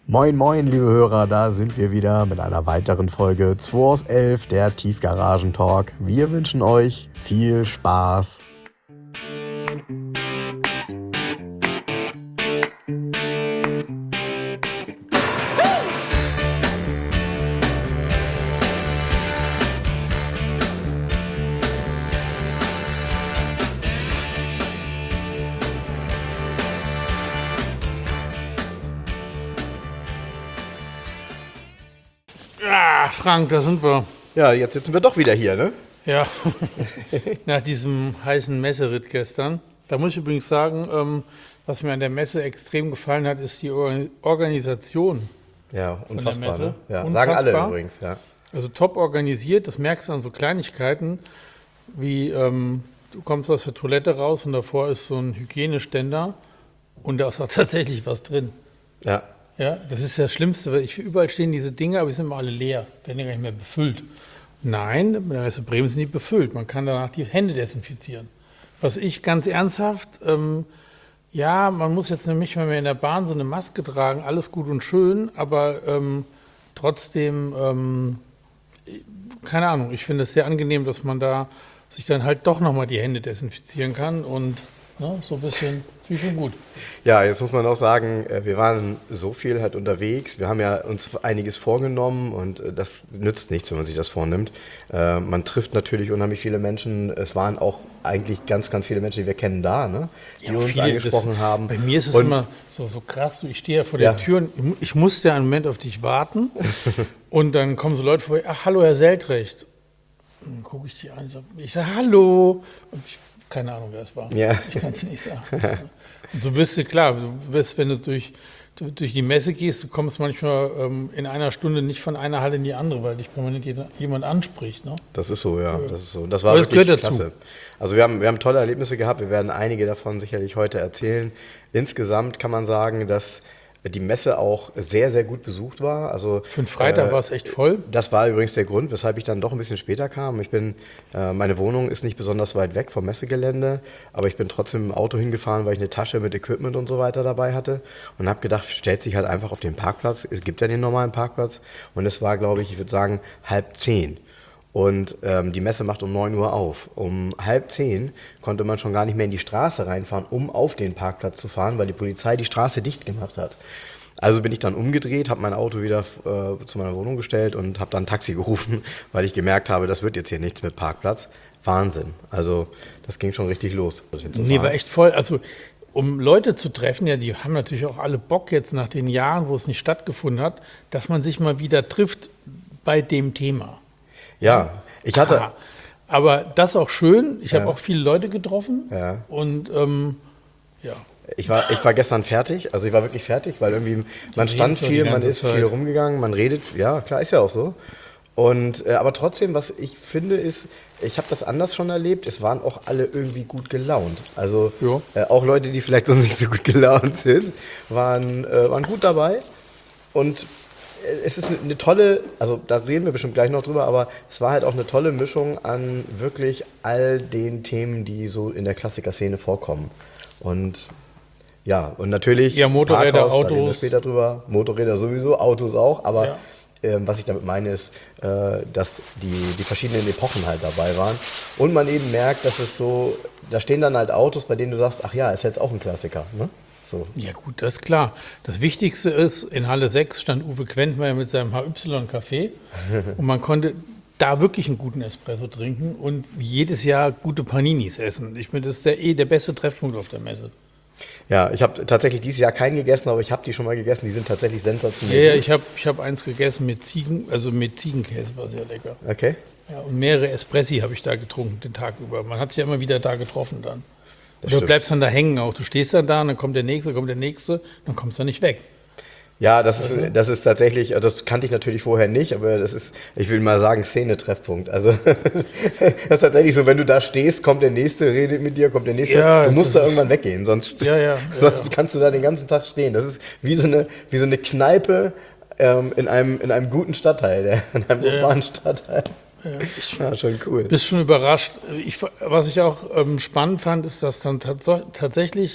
Moin moin liebe Hörer, da sind wir wieder mit einer weiteren Folge 2 aus 11, der Tiefgaragen-Talk. Wir wünschen euch viel Spaß. Frank, da sind wir. Ja, jetzt sitzen wir doch wieder hier, ne? Ja, nach diesem heißen Messeritt gestern. Da muss ich übrigens sagen, was mir an der Messe extrem gefallen hat, ist die Organisation. Ja, unfassbar, Messe. ne? Ja, Unfassbar. sagen alle übrigens, ja. Also top organisiert, das merkst du an so Kleinigkeiten, wie du kommst aus der Toilette raus und davor ist so ein Hygieneständer und da ist auch tatsächlich was drin. Ja. Ja, das ist das Schlimmste, weil überall stehen diese Dinge, aber die sind immer alle leer, werden ja gar nicht mehr befüllt. Nein, bei der Messe Bremen sind die befüllt, man kann danach die Hände desinfizieren. Was ich ganz ernsthaft, man muss jetzt nämlich mal mehr in der Bahn so eine Maske tragen, alles gut und schön, aber trotzdem, keine Ahnung, ich finde es sehr angenehm, dass man da sich dann halt doch nochmal die Hände desinfizieren kann und so ein bisschen, finde ich schon gut. Ja, jetzt muss man auch sagen, wir waren so viel halt unterwegs. Wir haben ja uns einiges vorgenommen und das nützt nichts, wenn man sich das vornimmt. Man trifft natürlich unheimlich viele Menschen. Es waren auch eigentlich ganz, ganz viele Menschen, die wir kennen da, ne? Die uns angesprochen haben. Bei mir ist es immer so krass, ich stehe ja vor der Tür und ich musste einen Moment auf dich warten und dann kommen so Leute vorbei, ach, hallo Herr Seltrecht. Und dann gucke ich die an, ich sage hallo und keine Ahnung, wer es war. Ja. Ich kann es nicht sagen. Und so wirst du, klar, wenn du durch die Messe gehst, du kommst manchmal in einer Stunde nicht von einer Halle in die andere, weil dich permanent jemand anspricht. Ne? Das ist so, ja. Das ist so. Das war aber das wirklich gehört dazu. Klasse. Also wir haben tolle Erlebnisse gehabt. Wir werden einige davon sicherlich heute erzählen. Insgesamt kann man sagen, dass die Messe auch sehr, sehr gut besucht war. Also, für den Freitag war es echt voll. Das war übrigens der Grund, weshalb ich dann doch ein bisschen später kam. Meine Wohnung ist nicht besonders weit weg vom Messegelände, aber ich bin trotzdem im Auto hingefahren, weil ich eine Tasche mit Equipment und so weiter dabei hatte und habe gedacht, stellt sich halt einfach auf den Parkplatz. Es gibt ja den normalen Parkplatz und es war, glaube ich würde sagen 9:30. Und die Messe macht um 9 Uhr auf. Um 9:30 konnte man schon gar nicht mehr in die Straße reinfahren, um auf den Parkplatz zu fahren, weil die Polizei die Straße dicht gemacht hat. Also bin ich dann umgedreht, habe mein Auto wieder zu meiner Wohnung gestellt und habe dann ein Taxi gerufen, weil ich gemerkt habe, das wird jetzt hier nichts mit Parkplatz. Wahnsinn. Also das ging schon richtig los. Nee, war echt voll. Also um Leute zu treffen, ja, die haben natürlich auch alle Bock jetzt nach den Jahren, wo es nicht stattgefunden hat, dass man sich mal wieder trifft bei dem Thema. Ja, ich hatte. Aber das ist auch schön. Ich habe auch viele Leute getroffen. Ja. Und ja. Ich war gestern fertig. Also ich war wirklich fertig, weil irgendwie man stand viel, man ist viel rumgegangen, man redet. Ja, klar, ist ja auch so. Und aber trotzdem, was ich finde, ist, ich habe das anders schon erlebt. Es waren auch alle irgendwie gut gelaunt. Also auch Leute, die vielleicht sonst nicht so gut gelaunt sind, waren gut dabei. Und es ist eine tolle, also da reden wir bestimmt gleich noch drüber, aber es war halt auch eine tolle Mischung an wirklich all den Themen, die so in der Klassiker-Szene vorkommen. Und ja, und natürlich Motorräder, Parkhaus, Autos. da reden wir später drüber, Motorräder sowieso, Autos auch, aber was ich damit meine ist, dass die verschiedenen Epochen halt dabei waren und man eben merkt, dass es so, da stehen dann halt Autos, bei denen du sagst, ach ja, ist jetzt auch ein Klassiker, ne? So. Ja gut, das ist klar. Das Wichtigste ist, in Halle 6 stand Uwe Quentmeier mit seinem HY-Café und man konnte da wirklich einen guten Espresso trinken und jedes Jahr gute Paninis essen. Ich finde, das ist der beste Treffpunkt auf der Messe. Ja, ich habe tatsächlich dieses Jahr keinen gegessen, aber ich habe die schon mal gegessen. Die sind tatsächlich sensationell. Ja, ich hab eins gegessen mit Ziegenkäse, war sehr lecker. Okay. Ja, und mehrere Espressi habe ich da getrunken den Tag über. Man hat sich ja immer wieder da getroffen dann. Das du stimmt. bleibst dann da hängen auch. Du stehst dann da und dann kommt der Nächste, dann kommst du nicht weg. Ja, das ist tatsächlich, das kannte ich natürlich vorher nicht, aber das ist, ich will mal sagen, Szene-Treffpunkt. Also das ist tatsächlich so, wenn du da stehst, kommt der Nächste, redet mit dir, kommt der Nächste, Ja, du musst da irgendwann weggehen, sonst kannst du da den ganzen Tag stehen. Das ist wie so eine Kneipe in einem guten Stadtteil, in einem urbanen Stadtteil. Ja, schon cool. Bist schon überrascht. Was ich auch spannend fand, ist, dass dann tatsächlich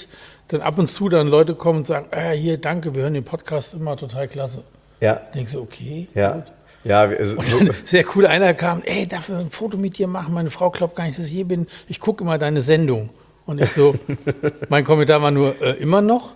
dann ab und zu dann Leute kommen und sagen, hier, danke, wir hören den Podcast immer total klasse. Ja. Denkst du, okay, Ja. gut. Ja, Und dann, sehr cool, einer kam, darf ich ein Foto mit dir machen? Meine Frau glaubt gar nicht, dass ich hier bin. Ich gucke immer deine Sendung. Und ich so, mein Kommentar war nur, immer noch?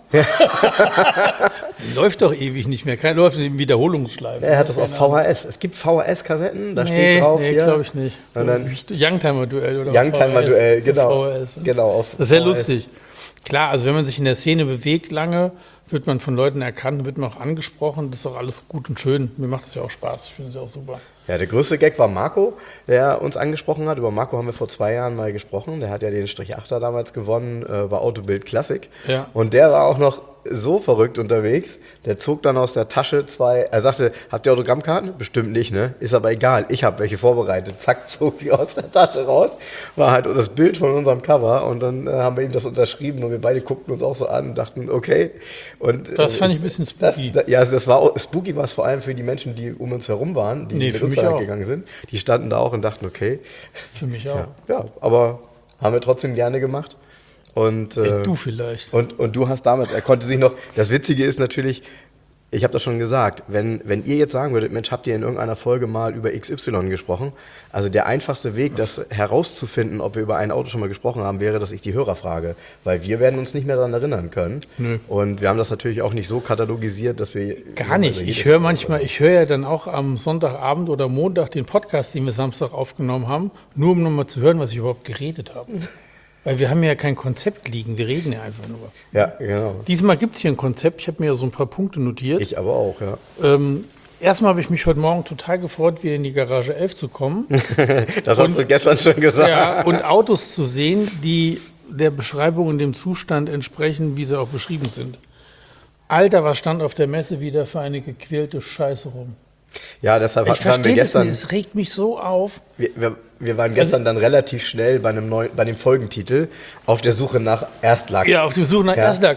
Läuft doch ewig nicht mehr. Läuft in Wiederholungsschleifen. er hat das auf VHS. Es gibt VHS-Kassetten, da steht drauf Nee, hier. glaube ich nicht. Und dann Youngtimer-Duell oder Youngtimer-Duell, genau. VHS, ne? Genau, auf Das ist sehr VHS. lustig. Klar, also wenn man sich in der Szene bewegt lange, wird man von Leuten erkannt, wird man auch angesprochen. Das ist doch alles gut und schön. Mir macht das ja auch Spaß. Ich finde es ja auch super. Ja, der größte Gag war Marco, der uns angesprochen hat. Über Marco haben wir vor 2 Jahren mal gesprochen. Der hat ja den Strich-8er damals gewonnen bei Autobild Classic. Ja. Und der war auch noch so verrückt unterwegs. Der zog dann aus der Tasche 2, er sagte, habt ihr Autogrammkarten? Bestimmt nicht, ne? Ist aber egal, ich habe welche vorbereitet. Zack, zog sie aus der Tasche raus. War halt das Bild von unserem Cover und dann haben wir ihm das unterschrieben und wir beide guckten uns auch so an und dachten, okay. Und, Das fand ich ein bisschen spooky. Das war spooky, war es vor allem für die Menschen, die um uns herum waren, die mit für uns mich da auch. gegangen sind. Die standen da auch und dachten, okay. Für mich auch. Ja, aber haben wir trotzdem gerne gemacht. Und, Du vielleicht. und du hast damals, er konnte sich noch, das Witzige ist natürlich, ich habe das schon gesagt, wenn ihr jetzt sagen würdet, Mensch, habt ihr in irgendeiner Folge mal über XY gesprochen? Also der einfachste Weg, das herauszufinden, ob wir über ein Auto schon mal gesprochen haben, wäre, dass ich die Hörer frage. Weil wir werden uns nicht mehr daran erinnern können. Nö. Und wir haben das natürlich auch nicht so katalogisiert, dass wir... Gar nicht. Ich höre ja dann auch am Sonntagabend oder Montag den Podcast, den wir Samstag aufgenommen haben, nur um nochmal zu hören, was ich überhaupt geredet habe. Weil wir haben ja kein Konzept liegen, wir reden ja einfach nur. Ja, genau. Diesmal gibt es hier ein Konzept, ich habe mir so ein paar Punkte notiert. Ich aber auch, ja. Erstmal habe ich mich heute Morgen total gefreut, wieder in die Garage 11 zu kommen. Das hast du gestern schon gesagt. Ja, und Autos zu sehen, die der Beschreibung und dem Zustand entsprechen, wie sie auch beschrieben sind. Alter, was stand auf der Messe wieder für eine gequälte Scheiße rum? Ja, deshalb Ich waren wir verstehe das gestern... nicht, es regt mich so auf. Wir waren gestern dann relativ schnell bei dem Folgentitel auf der Suche nach Erstlack. Ja, auf die Suche nach Ja, Erstlack.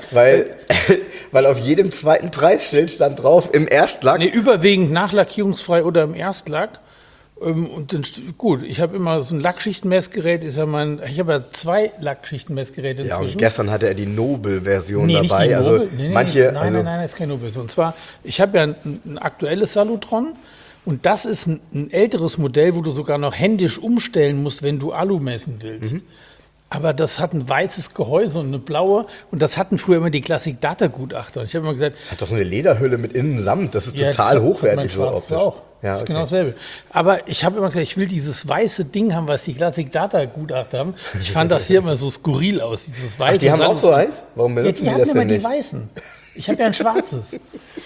weil auf jedem zweiten Preisschild stand drauf, im Erstlack. Nee, überwiegend nachlackierungsfrei oder im Erstlack. Und dann, gut, ich habe immer so ein Lackschichtenmessgerät, ich habe ja 2 Lackschichtenmessgeräte Ja, inzwischen. und gestern hatte er die Nobel-Version Nee, nicht dabei. die Also Nobel. manche, Nein, ist kein Nobel. Und zwar, ich habe ja ein aktuelles Salutron und das ist ein älteres Modell, wo du sogar noch händisch umstellen musst, wenn du Alu messen willst. Aber das hat ein weißes Gehäuse und eine blaue und das hatten früher immer die Klassik-Data-Gutachter. Ich habe immer gesagt, hat doch so eine Lederhülle mit Innensamt. Das ist ja, total das hat hochwertig mein so Schwarzes optisch. auch. Ja, Das ist okay. genau dasselbe. Aber ich habe immer gesagt, ich will dieses weiße Ding haben, was die Klassik-Data-Gutachter haben. Ich fand das hier immer so skurril aus, dieses weiße. Ach, die haben auch so eins? Warum Ja, benutzen die die hatten das immer denn die nicht? weißen. Ich habe ja ein schwarzes.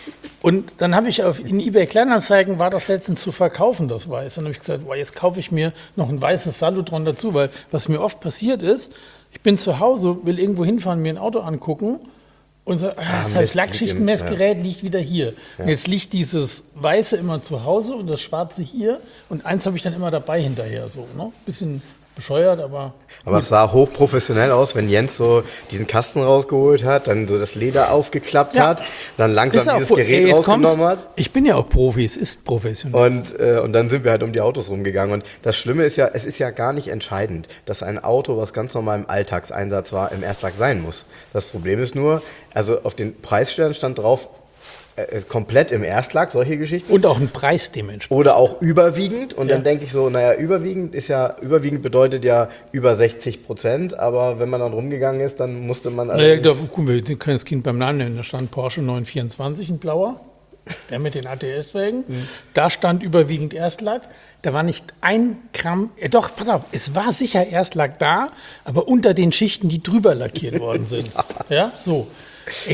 Und dann habe ich in eBay Kleinanzeigen, war das letztens zu verkaufen, das Weiß. Und dann habe ich gesagt, boah, jetzt kaufe ich mir noch ein weißes Salutron dazu, weil was mir oft passiert ist, ich bin zu Hause, will irgendwo hinfahren, mir ein Auto angucken und so, das Mist, Lackschichtenmessgerät liegt wieder hier. Und jetzt liegt dieses Weiße immer zu Hause und das Schwarze hier. Und eins habe ich dann immer dabei hinterher, so, ne? Bisschen bescheuert, aber... Aber es sah hochprofessionell aus, wenn Jens so diesen Kasten rausgeholt hat, dann so das Leder aufgeklappt Ja. hat, dann langsam Ist auch dieses pro- Gerät jetzt kommt's. rausgenommen hat. Ich bin ja auch Profi, es ist professionell. Und dann sind wir halt um die Autos rumgegangen. Und das Schlimme ist ja, es ist ja gar nicht entscheidend, dass ein Auto, was ganz normal im Alltagseinsatz war, im Erstlack sein muss. Das Problem ist nur, also auf den Preisstellen stand drauf, komplett im Erstlack, solche Geschichten. Und auch ein Preis dementsprechend. Oder auch überwiegend. Und Ja. dann denke ich so, naja, überwiegend bedeutet ja über 60%. Aber wenn man dann rumgegangen ist, dann musste man Naja, da, allerdings- guck, wir können das Kind beim Namen nennen. Da stand Porsche 924, ein blauer, der mit den ATS-Wägen. Da stand überwiegend Erstlack. Da war nicht ein Gramm, doch, pass auf, es war sicher Erstlack da, aber unter den Schichten, die drüber lackiert worden sind. Ja, so. Ey,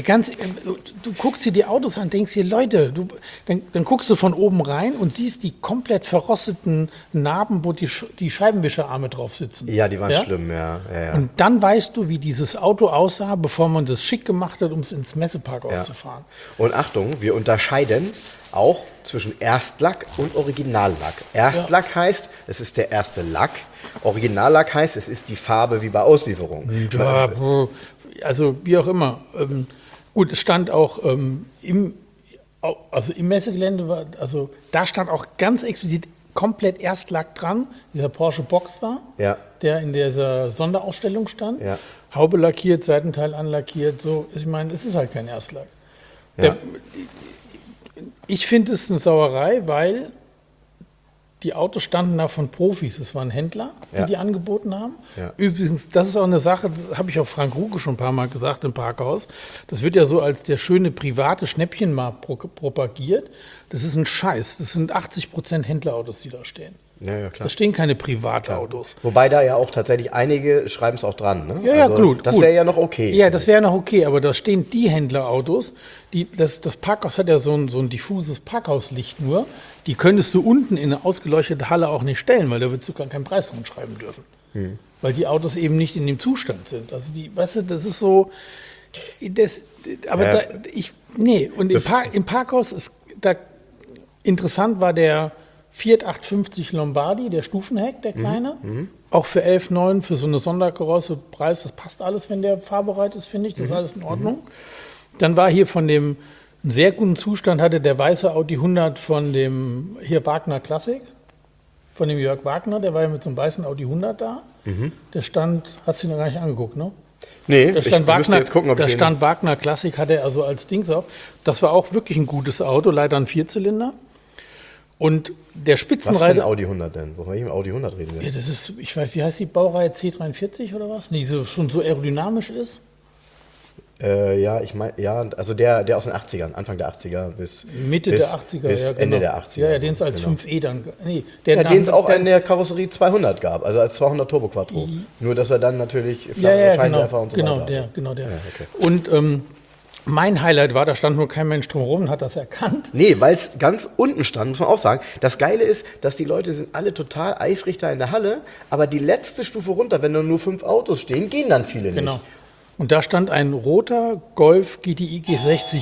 du guckst dir die Autos an, denkst dir, Leute, dann guckst du von oben rein und siehst die komplett verrosteten Narben, wo die Scheibenwischerarme drauf sitzen. Ja, die waren schlimm, ja. Und dann weißt du, wie dieses Auto aussah, bevor man das schick gemacht hat, um es ins Messepark auszufahren. Und Achtung, wir unterscheiden auch zwischen Erstlack und Originallack. Erstlack heißt, es ist der erste Lack. Originallack heißt, es ist die Farbe wie bei Auslieferung. Ja, also wie auch immer. Gut, es stand auch im Messegelände, da stand auch ganz explizit komplett Erstlack dran, dieser Porsche Boxster, Ja. der in dieser Sonderausstellung stand. Ja. Haube lackiert, Seitenteil anlackiert, so. Ich meine, es ist halt kein Erstlack. Ja. Ich finde es eine Sauerei, weil die Autos standen da von Profis. Es waren Händler, die angeboten haben. Ja. Übrigens, das ist auch eine Sache, das habe ich auch Frank Ruke schon ein paar Mal gesagt im Parkhaus. Das wird ja so als der schöne private Schnäppchenmarkt propagiert. Das ist ein Scheiß. Das sind 80% Händlerautos, die da stehen. Ja, klar. Da stehen keine Privatautos. Wobei da ja auch tatsächlich einige schreiben es auch dran. Ne? Ja, gut. Das wäre ja noch okay. Ja, das wäre noch okay, aber da stehen die Händlerautos. Das Parkhaus hat ja so ein diffuses Parkhauslicht nur. Die könntest du unten in eine ausgeleuchtete Halle auch nicht stellen, weil da würdest du gar keinen Preis dran schreiben dürfen. Weil die Autos eben nicht in dem Zustand sind. Also weißt du, das ist so. Und im Parkhaus ist da interessant war der Fiat 850 Lombardi, der Stufenheck, der kleine. Auch für 11,9 für so eine Sonderkarosse Preis, das passt alles, wenn der fahrbereit ist, finde ich. Das ist alles in Ordnung. Dann war hier von dem einen sehr guten Zustand hatte der weiße Audi 100 von dem hier Wagner Classic, von dem Jörg Wagner, der war ja mit so einem weißen Audi 100 da. Der stand, hast du ihn noch gar nicht angeguckt, ne? Nee, Da stand, müsste jetzt gucken, ob da ich stand Wagner Classic, hatte er also als Dings auf. Das war auch wirklich ein gutes Auto, leider ein Vierzylinder. Und der Was für ein Spitzenreiter. Audi 100 denn? Wovon ich im Audi 100 reden will? Ja, das ist, ich weiß, wie heißt die Baureihe C43 oder was? Die so, schon so aerodynamisch ist. Ich meine, also der aus den 80ern, Anfang der 80er bis Mitte der 80er, bis ja, genau. Ende der 80er. Ja, den es als genau. 5E dann. Nee, Den es auch in der Karosserie 200 gab, also als 200 Turbo Quattro. Nur, dass er dann natürlich Scheinwerfer und so genau, weiter genau der. Ja, okay. Und mein Highlight war, da stand nur kein Mensch drumherum und hat das erkannt. Nee, weil es ganz unten stand, muss man auch sagen. Das Geile ist, dass die Leute sind alle total eifrig da in der Halle, aber die letzte Stufe runter, wenn nur 5 Autos stehen, gehen dann viele nicht. Genau. Und da stand ein roter Golf GTI G60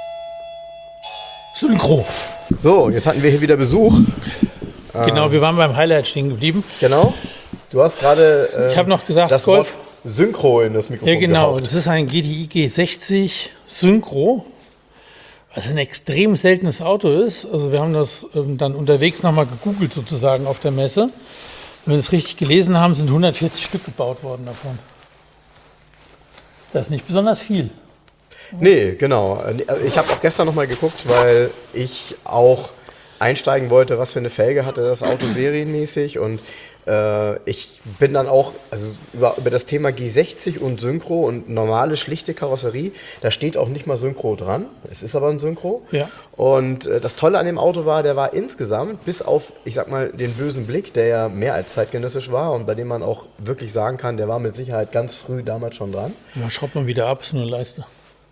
Synchro. So, jetzt hatten wir hier wieder Besuch. Genau, wir waren beim Highlight stehen geblieben. Genau. Du hast gerade Ich habe noch gesagt, das Golf. Wort Synchro in das Mikrofon Ja, genau. gehaucht. Das ist ein GTI G60 Synchro, was ein extrem seltenes Auto ist. Also wir haben das dann unterwegs nochmal gegoogelt sozusagen auf der Messe. Wenn wir es richtig gelesen haben, sind 140 Stück gebaut worden davon. Das ist nicht besonders viel. Nee, genau. Ich habe auch gestern nochmal geguckt, weil ich auch einsteigen wollte, was für eine Felge hatte das Auto serienmäßig. Und ich bin dann auch, also über das Thema G60 und Synchro und normale, schlichte Karosserie, da steht auch nicht mal Synchro dran. Es ist aber ein Synchro. Ja. Und das Tolle an dem Auto war, der war insgesamt, bis auf, ich sag mal, den bösen Blick, der ja mehr als zeitgenössisch war und bei dem man auch wirklich sagen kann, der war mit Sicherheit ganz früh damals schon dran. Ja, schraubt man wieder ab, ist nur eine Leiste.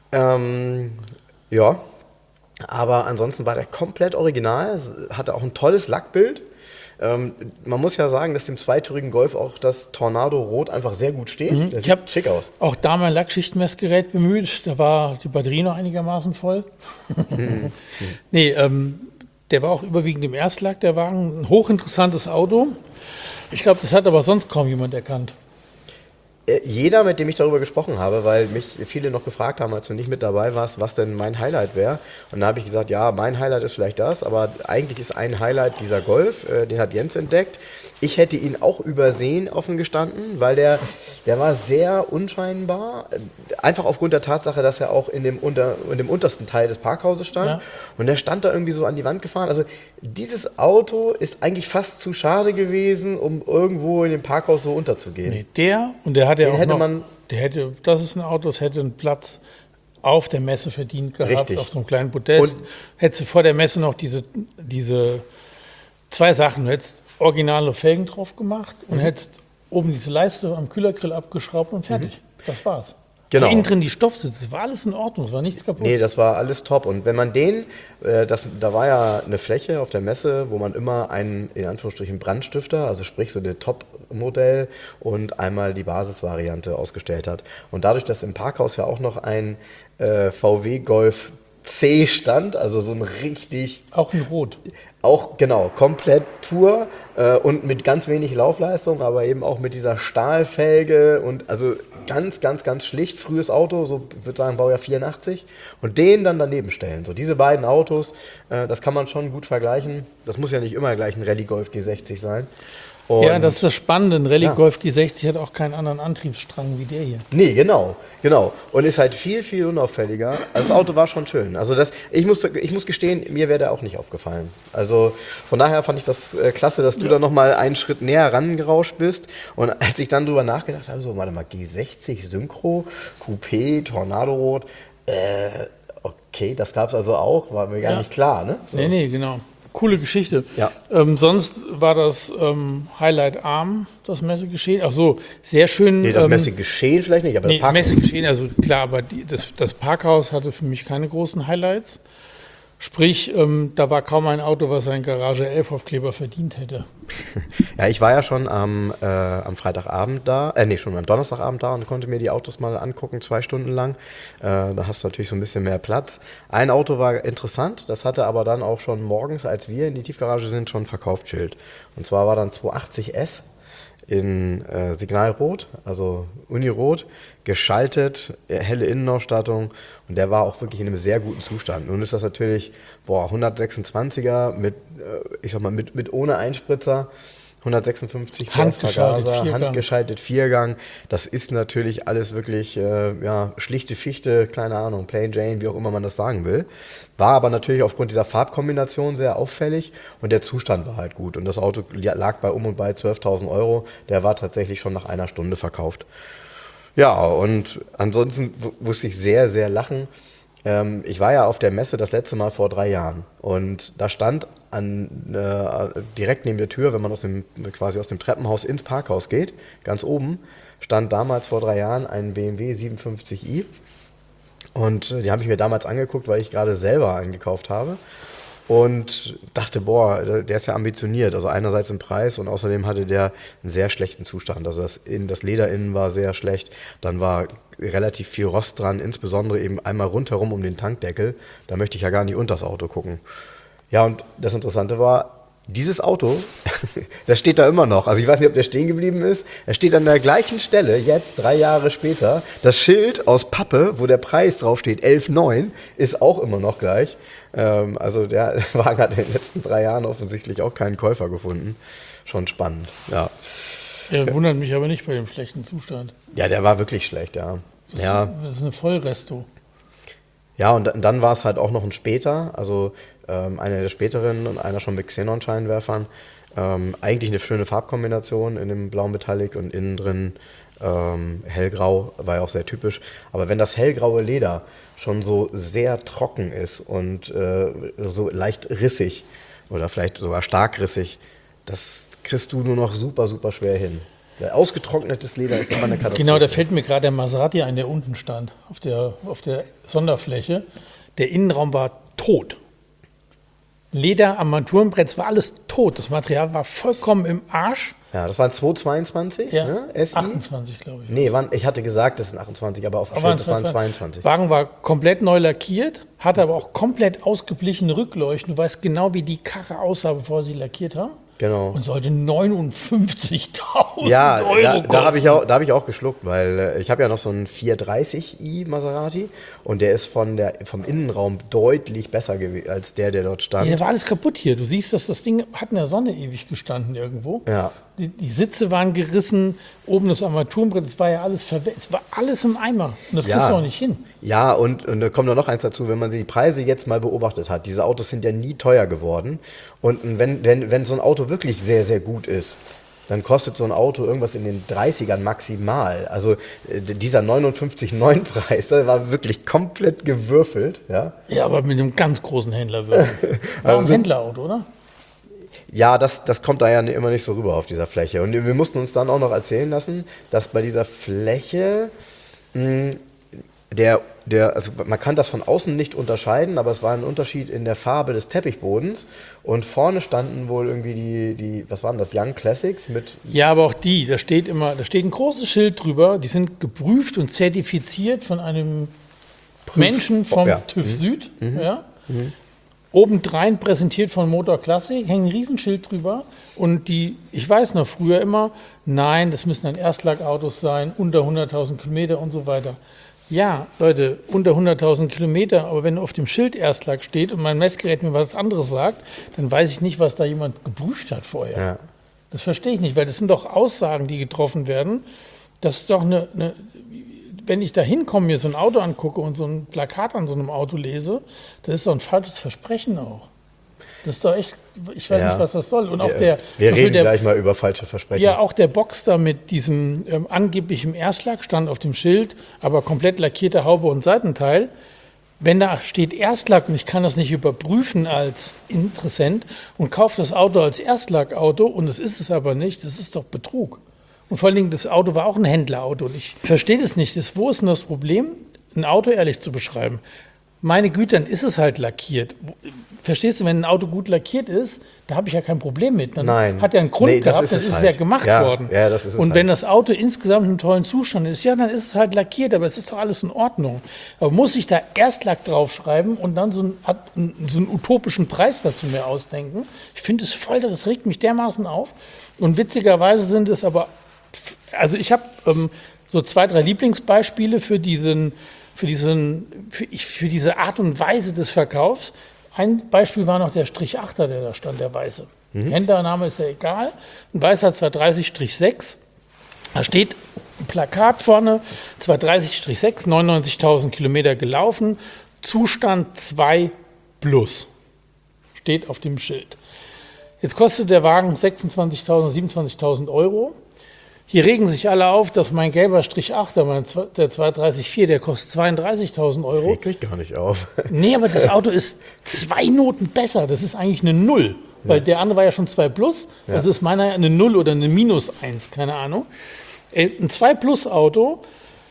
Ja, aber ansonsten war der komplett original, hatte auch ein tolles Lackbild. Man muss ja sagen, dass dem zweitürigen Golf auch das Tornado Rot einfach sehr gut steht. Das Ich habe sieht schick aus. auch da mein Lackschichtmessgerät bemüht. Da war die Batterie noch einigermaßen voll. Nee, der war auch überwiegend im Erstlack, der Wagen. Ein hochinteressantes Auto. Ich glaube, das hat aber sonst kaum jemand erkannt. Jeder, mit dem ich darüber gesprochen habe, weil mich viele noch gefragt haben, als du nicht mit dabei warst, was denn mein Highlight wäre. Und da habe ich gesagt, ja, mein Highlight ist vielleicht das, aber eigentlich ist ein Highlight dieser Golf, den hat Jens entdeckt. Ich hätte ihn auch übersehen, offen gestanden, weil der war sehr unscheinbar. Einfach aufgrund der Tatsache, dass er auch in dem untersten Teil des Parkhauses stand. Ja. Und der stand da irgendwie so an die Wand gefahren. Also dieses Auto ist eigentlich fast zu schade gewesen, um irgendwo in dem Parkhaus so unterzugehen. Nee, der hat ja Den auch hätte noch, man- das ist ein Auto, das hätte einen Platz auf der Messe verdient gehabt, Richtig. auf so einem kleinen Podest. Hättest du vor der Messe noch diese zwei Sachen, du hättest originale Felgen drauf gemacht und hättest oben diese Leiste am Kühlergrill abgeschraubt und fertig. Das war's. Genau. Und innen drin die Stoffsitze, es war alles in Ordnung, es war nichts kaputt. Nee, das war alles top. Und wenn man da war ja eine Fläche auf der Messe, wo man immer einen, in Anführungsstrichen, Brandstifter, also sprich so ein Top-Modell und einmal die Basisvariante ausgestellt hat. Und dadurch, dass im Parkhaus ja auch noch ein VW Golf C stand, also so ein richtig, Auch in Rot. auch genau, komplett pur und mit ganz wenig Laufleistung, aber eben auch mit dieser Stahlfelge und also ganz, ganz, ganz schlicht, frühes Auto, so ich würde sagen Baujahr 84 und den dann daneben stellen. So diese beiden Autos, das kann man schon gut vergleichen. Das muss ja nicht immer gleich ein Rallye Golf G60 sein. Und Ja, das ist das Spannende. Ein Rallye Ja. Golf G60 hat auch keinen anderen Antriebsstrang wie der hier. Nee, genau. Und ist halt viel, viel unauffälliger. Also das Auto war schon schön. Also ich muss gestehen, mir wäre der auch nicht aufgefallen. Also von daher fand ich das klasse, dass du da nochmal einen Schritt näher rangerauscht bist. Und als ich dann drüber nachgedacht habe, so, warte mal, G60 Synchro, Coupé, Tornado-Rot, okay, das gab es also auch, war mir gar Ja. nicht klar, ne? So. Nee, genau. Coole Geschichte. Ja. Sonst war das Highlight Arm, das Messegeschehen. Ach so, sehr schön. Nee, das Messegeschehen vielleicht nicht, aber das Nee, Parkhaus. Messegeschehen, also klar, aber das Parkhaus hatte für mich keine großen Highlights. Sprich, da war kaum ein Auto, was einen Garage 11 Aufkleber verdient hätte. Ja, ich war ja schon am Freitagabend da, schon am Donnerstagabend da und konnte mir die Autos mal angucken, 2 Stunden lang. Da hast du natürlich so ein bisschen mehr Platz. Ein Auto war interessant, das hatte aber dann auch schon morgens, als wir in die Tiefgarage sind, schon Verkaufsschild. Und zwar war dann 280S in Signalrot, also Unirot, geschaltet, helle Innenausstattung und der war auch wirklich in einem sehr guten Zustand. Nun ist das natürlich 126er mit, ich sag mal, mit ohne Einspritzer, 156 PS Handgeschaltet, Vergaser, Viergang. handgeschaltet Viergang. Das ist natürlich alles wirklich schlichte Fichte, keine Ahnung, Plain Jane, wie auch immer man das sagen will. War aber natürlich aufgrund dieser Farbkombination sehr auffällig und der Zustand war halt gut. Und das Auto lag bei und bei 12.000 Euro. Der war tatsächlich schon nach einer Stunde verkauft. Ja, und ansonsten musste ich sehr, sehr lachen. Ich war ja auf der Messe das letzte Mal vor 3 Jahren und da stand direkt neben der Tür, wenn man quasi aus dem Treppenhaus ins Parkhaus geht, ganz oben, stand damals vor 3 Jahren ein BMW 57i und die habe ich mir damals angeguckt, weil ich gerade selber eingekauft habe und dachte, boah, der ist ja ambitioniert, also einerseits im Preis und außerdem hatte der einen sehr schlechten Zustand, also das Leder innen war sehr schlecht, dann war relativ viel Rost dran, insbesondere eben einmal rundherum um den Tankdeckel, da möchte ich ja gar nicht unter das Auto gucken. Ja, und das Interessante war, dieses Auto, das steht da immer noch. Also ich weiß nicht, ob der stehen geblieben ist. Er steht an der gleichen Stelle, jetzt 3 Jahre später. Das Schild aus Pappe, wo der Preis draufsteht, 11,9, ist auch immer noch gleich. Also der Wagen hat in den letzten 3 Jahren offensichtlich auch keinen Käufer gefunden. Schon spannend, ja. Wundert mich aber nicht bei dem schlechten Zustand. Ja, der war wirklich schlecht, ja. Das ist eine Vollresto. Ja, und dann war es halt auch noch ein später, also einer der späteren und einer schon mit Xenon-Scheinwerfern. Eigentlich eine schöne Farbkombination in dem Blau Metallic und innen drin hellgrau, war ja auch sehr typisch. Aber wenn das hellgraue Leder schon so sehr trocken ist und so leicht rissig oder vielleicht sogar stark rissig, das kriegst du nur noch super, super schwer hin. Ausgetrocknetes Leder ist immer eine Katastrophe. Genau, da fällt mir gerade der Maserati ein, der unten stand, auf der Sonderfläche. Der Innenraum war tot. Leder, Armaturenbrett, es war alles tot. Das Material war vollkommen im Arsch. Ja, das waren 222, Ja, ne? SI? 28, glaube ich. Nee, ich hatte gesagt, das sind 28, aber auf dem Schild, das waren 22. Wagen war komplett neu lackiert, hatte aber auch komplett ausgeblichene Rückleuchten. Du weißt genau, wie die Karre aussah, bevor sie lackiert haben. Genau. Und sollte 59.000 Ja, Euro da kosten. habe ich auch geschluckt, weil ich habe ja noch so einen 430i Maserati und der ist vom Innenraum deutlich besser gewesen als der dort stand. Ja, da war alles kaputt hier. Du siehst, dass das Ding hat in der Sonne ewig gestanden irgendwo. Ja. Die Sitze waren gerissen, oben das Armaturenbrett, es war ja alles es war alles im Eimer. Und das kriegst du auch nicht hin. Ja, und da kommt noch eins dazu, wenn man die Preise jetzt mal beobachtet hat. Diese Autos sind ja nie teuer geworden. Und wenn so ein Auto wirklich sehr, sehr gut ist, dann kostet so ein Auto irgendwas in den 30ern maximal. Also dieser 59,9-Preis, der war wirklich komplett gewürfelt. Ja, Ja, aber mit einem ganz großen Händler wirklich. War ein Händlerauto, oder? ja, das kommt da ja immer nicht so rüber auf dieser Fläche. Und wir mussten uns dann auch noch erzählen lassen, dass bei dieser Fläche also man kann das von außen nicht unterscheiden, aber es war ein Unterschied in der Farbe des Teppichbodens. Und vorne standen wohl irgendwie die was waren das, Young Classics mit. Ja, aber auch da steht ein großes Schild drüber, die sind geprüft und zertifiziert von einem Menschen vom ja. TÜV Süd, ja. Obendrein präsentiert von Motor Classic, hängt ein Riesenschild drüber. Und ich weiß noch früher immer, nein, das müssen dann Erstlackautos sein, unter 100.000 Kilometer und so weiter. Ja, Leute, unter 100.000 Kilometer, aber wenn auf dem Schild Erstlack steht und mein Messgerät mir was anderes sagt, dann weiß ich nicht, was da jemand geprüft hat vorher. Ja. Das verstehe ich nicht, weil das sind doch Aussagen, die getroffen werden. Das ist doch wenn ich da hinkomme, mir so ein Auto angucke und so ein Plakat an so einem Auto lese, das ist doch ein falsches Versprechen auch. Das ist doch echt, ich weiß nicht, was das soll. Und auch wir reden gleich mal über falsche Versprechen. Ja, auch der Boxster mit diesem angeblichen Erstlack stand auf dem Schild, aber komplett lackierte Haube und Seitenteil. Wenn da steht Erstlack und ich kann das nicht überprüfen als Interessent und kaufe das Auto als Erstlackauto und es ist es aber nicht, das ist doch Betrug. Und vor allen Dingen, das Auto war auch ein Händlerauto. Und ich verstehe das nicht. Wo ist denn das Problem, ein Auto ehrlich zu beschreiben? Meine Güte, dann ist es halt lackiert. Verstehst du, wenn ein Auto gut lackiert ist, da habe ich ja kein Problem mit. Dann hat er einen Grund gehabt, das ist ja gemacht worden. Ja, das ist es und halt. Wenn das Auto insgesamt in einem tollen Zustand ist, ja, dann ist es halt lackiert, aber es ist doch alles in Ordnung. Aber muss ich da Erstlack draufschreiben und dann so einen utopischen Preis dazu mir ausdenken? Ich finde es voll, das regt mich dermaßen auf. Und witzigerweise sind es aber, also ich habe so 2, 3 Lieblingsbeispiele für diese Art und Weise des Verkaufs. Ein Beispiel war noch der Strich 8er, der da stand, der weiße. Händlername ist ja egal. Ein weißer 230-6. Da steht ein Plakat vorne, 230-6, 99.000 Kilometer gelaufen, Zustand 2 plus. Steht auf dem Schild. Jetzt kostet der Wagen 26.000, 27.000 Euro. Hier regen sich alle auf, dass mein gelber Strich 8er, der 230-4, der kostet 32.000 Euro. Regt mich gar nicht auf. Nee, aber das Auto ist 2 Noten besser. Das ist eigentlich eine 0. Weil der andere war ja schon 2 plus. Also ist meiner eine 0 oder eine minus 1, keine Ahnung. Ein 2 plus Auto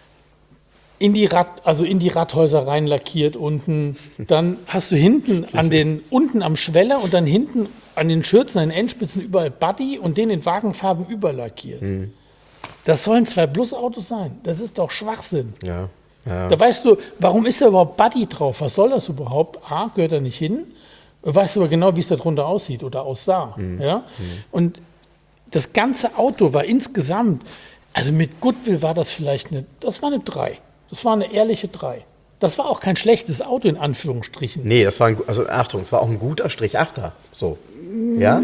in die Radhäuser rein lackiert unten. Dann hast du hinten unten am Schweller und dann hinten an den Schürzen, an den Endspitzen überall Buddy und den in Wagenfarben überlackiert. Das sollen 2 plus Autos sein. Das ist doch Schwachsinn. Ja. Da weißt du, warum ist da überhaupt Buddy drauf? Was soll das überhaupt? A, gehört da nicht hin. Weißt du aber genau, wie es da drunter aussieht oder aussah. Ja? Und das ganze Auto war insgesamt, also mit Goodwill war das vielleicht das war eine 3. Das war eine ehrliche 3. Das war auch kein schlechtes Auto in Anführungsstrichen. Nee, es war Achtung, es war auch ein guter Strich 8er. So. Ja?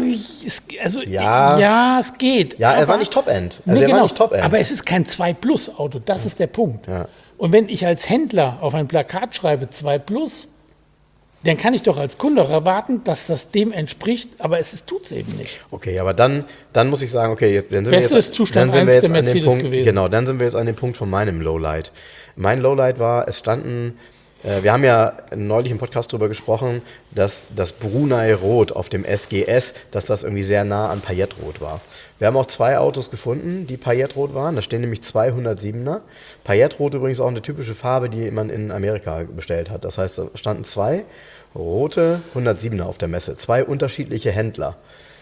Ja, es geht. Ja, er war nicht Top-End. Also er war nicht Top-End. Aber es ist kein 2 plus Auto, das ist der Punkt. Ja. Und wenn ich als Händler auf ein Plakat schreibe 2 plus, dann kann ich doch als Kunde auch erwarten, dass das dem entspricht, aber tut es eben nicht. Okay, aber dann muss ich sagen, okay, dann sind Zustand wir jetzt der an dem Mercedes Punkt, gewesen. genau, dann sind wir jetzt an dem Punkt von meinem Lowlight. Mein Lowlight war, wir haben ja neulich im Podcast darüber gesprochen, dass das Brunei Rot auf dem SGS, dass das irgendwie sehr nah an Paillettrot war. Wir haben auch 2 Autos gefunden, die Paillettrot waren. Da stehen nämlich 2 107er. Paillettrot übrigens auch eine typische Farbe, die man in Amerika bestellt hat. Das heißt, da standen 2 rote 107er auf der Messe. 2 unterschiedliche Händler.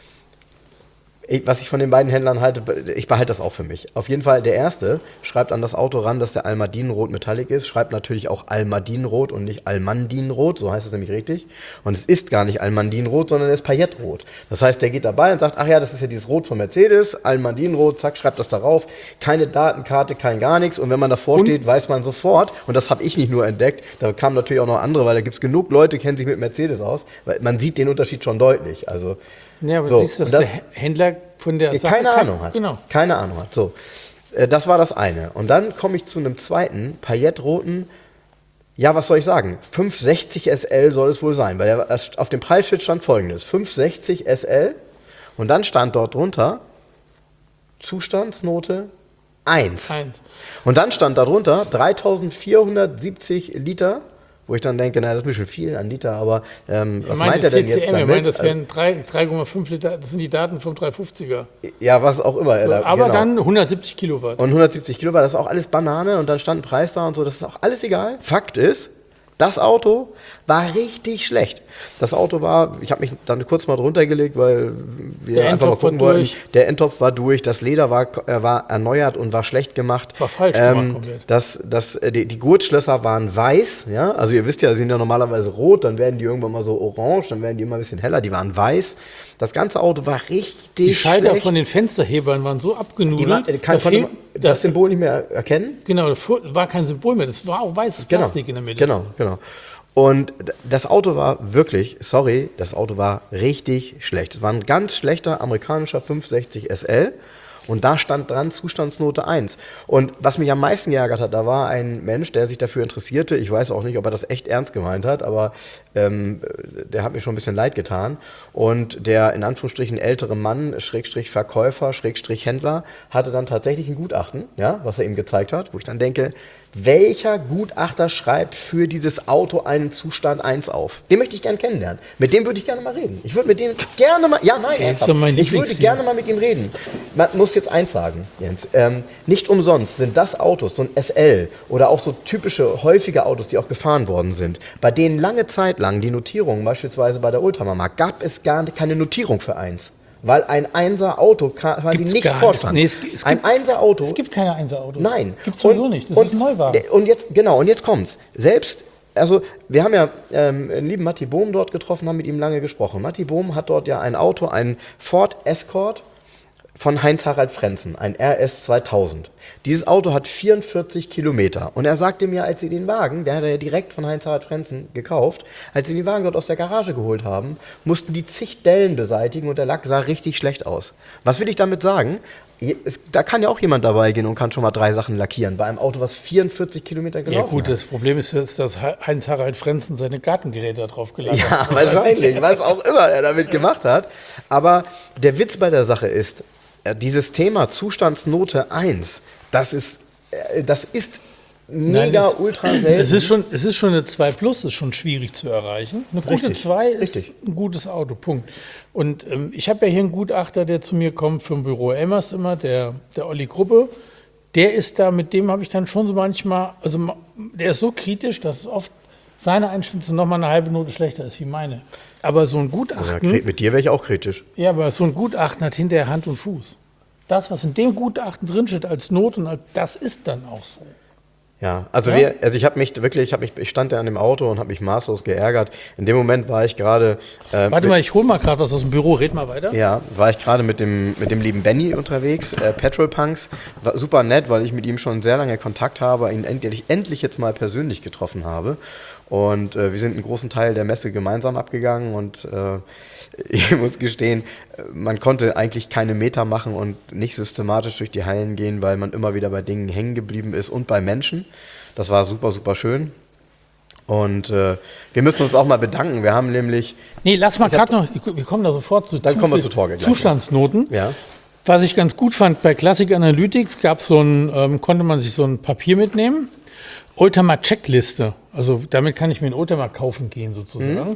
Was ich von den beiden Händlern halte, ich behalte das auch für mich. Auf jeden Fall, der erste schreibt an das Auto ran, dass der Almadinrot Metallic ist, schreibt natürlich auch Almadinrot und nicht Almandinrot, so heißt es nämlich richtig. Und es ist gar nicht Almandinrot, sondern es ist Paillettrot. Das heißt, der geht dabei und sagt, ach ja, das ist ja dieses Rot von Mercedes, Almandinrot, zack, schreibt das darauf. Keine Datenkarte, kein gar nichts. Und wenn man davor steht, weiß man sofort, und das habe ich nicht nur entdeckt, da kamen natürlich auch noch andere, weil da gibt es genug Leute, kennen sich mit Mercedes aus, weil man sieht den Unterschied schon deutlich. Also ja, aber siehst du, dass der Händler von der Sache keine Ahnung hat. Genau. Keine Ahnung hat. So, das war das eine. Und dann komme ich zu einem zweiten, paillettroten, ja, was soll ich sagen? 560 SL soll es wohl sein, weil auf dem Preisschild stand folgendes: 560 SL und dann stand dort drunter Zustandsnote 1. Und dann stand darunter 3470 Liter. Wo ich dann denke, das ist ein bisschen viel an Liter, aber was meint er denn jetzt damit? Ich meine, das wären 3,5 Liter, das sind die Daten vom 350er. Ja, was auch immer. So, aber genau. Dann 170 Kilowatt. Und 170 Kilowatt, das ist auch alles Banane und dann stand ein Preis da und so, das ist auch alles egal. Fakt ist, Das Auto war richtig schlecht. Das Auto war, ich habe mich dann kurz mal drunter gelegt, weil wir einfach mal gucken wollten. Der Endtopf war durch, das Leder war erneuert und war schlecht gemacht. War falsch gemacht komplett. Die Gurtschlösser waren weiß, ja, also ihr wisst ja, sie sind ja normalerweise rot, dann werden die irgendwann mal so orange, dann werden die immer ein bisschen heller, die waren weiß. Das ganze Auto war richtig Die Schalter schlecht. von den Fensterhebern waren so abgenudelt. Konnte das Symbol nicht mehr erkennen? Genau, das war kein Symbol mehr, das war auch weißes Plastik in der Mitte. Genau. Und das Auto war wirklich, sorry, das Auto war richtig schlecht. Es war ein ganz schlechter amerikanischer 560 SL. Und da stand dran Zustandsnote 1. Und was mich am meisten geärgert hat, da war ein Mensch, der sich dafür interessierte. Ich weiß auch nicht, ob er das echt ernst gemeint hat, aber der hat mir schon ein bisschen leid getan. Und der in Anführungsstrichen ältere Mann, Schrägstrich Verkäufer, Schrägstrich Händler, hatte dann tatsächlich ein Gutachten, ja, was er ihm gezeigt hat, wo ich dann denke, welcher Gutachter schreibt für dieses Auto einen Zustand 1 auf? Den möchte ich gerne kennenlernen. Mit dem würde ich gerne mal reden. Ich würde mit dem gerne mal, ich würde gerne mal mit ihm reden. Man muss jetzt eins sagen, Jens. Nicht umsonst sind das Autos, so ein SL oder auch so typische, häufige Autos, die auch gefahren worden sind, bei denen lange Zeit lang die Notierungen, beispielsweise bei der Oldtimer, gab es gar keine Notierung für 1. Weil ein 1er Auto quasi nicht vorstand. Nee, ein 1er Auto. Es gibt keine 1er Autos. Nein. Gibt es sowieso nicht. Das ist ein Neuwagen. Und jetzt kommt's. Selbst, also wir haben ja einen lieben Matti Bohm dort getroffen, haben mit ihm lange gesprochen. Matti Bohm hat dort ja ein Auto, einen Ford Escort von Heinz-Harald Frentzen, ein RS 2000. Dieses Auto hat 44 Kilometer. Und er sagte mir, als sie den Wagen, der hat er ja direkt von Heinz-Harald Frentzen gekauft, als sie den Wagen dort aus der Garage geholt haben, mussten die zig Dellen beseitigen und der Lack sah richtig schlecht aus. Was will ich damit sagen? Da kann ja auch jemand dabei gehen und kann schon mal 3 Sachen lackieren. Bei einem Auto, was 44 Kilometer gelaufen hat. Ja gut, das Problem ist jetzt, dass Heinz-Harald Frentzen seine Gartengeräte da drauf gelagert hat. Ja, wahrscheinlich, was auch immer er damit gemacht hat. Aber der Witz bei der Sache ist, dieses Thema Zustandsnote 1, das ist mega ultra selten. Es ist schon eine 2 Plus, ist schon schwierig zu erreichen. Eine gute 2 ist ein gutes Auto, Punkt. Und ich habe ja hier einen Gutachter, der zu mir kommt vom Büro Elmers immer, der Olli Gruppe. Der ist da, mit dem habe ich dann schon so manchmal, also der ist so kritisch, dass es oft seine Einschätzung noch mal eine halbe Note schlechter ist wie meine. Aber so ein Gutachten... Ja, mit dir wäre ich auch kritisch. Ja, aber so ein Gutachten hat hinterher Hand und Fuß. Das, was in dem Gutachten drinsteht als Note, das ist dann auch so. Ja, also Ja? ich stand da an dem Auto und habe mich maßlos geärgert. In dem Moment war ich gerade... Warte mal, ich hole mal gerade was aus dem Büro, red mal weiter. Ja, war ich gerade mit dem lieben Benny unterwegs, Petrol Punks. War super nett, weil ich mit ihm schon sehr lange Kontakt habe, ihn endlich jetzt mal persönlich getroffen habe. Und wir sind einen großen Teil der Messe gemeinsam abgegangen und ich muss gestehen, man konnte eigentlich keine Meter machen und nicht systematisch durch die Hallen gehen, weil man immer wieder bei Dingen hängen geblieben ist und bei Menschen. Das war super, super schön. Und wir müssen uns auch mal bedanken. Wir haben nämlich... Nee, lass mal gerade noch, wir kommen da sofort zu Dann kommen wir zu Torge gleich. Zustandsnoten. Ja. Was ich ganz gut fand, bei Classic Analytics gab es konnte man sich so ein Papier mitnehmen. Oldtimer Checkliste. Also damit kann ich mir einen Oldtimer kaufen gehen sozusagen.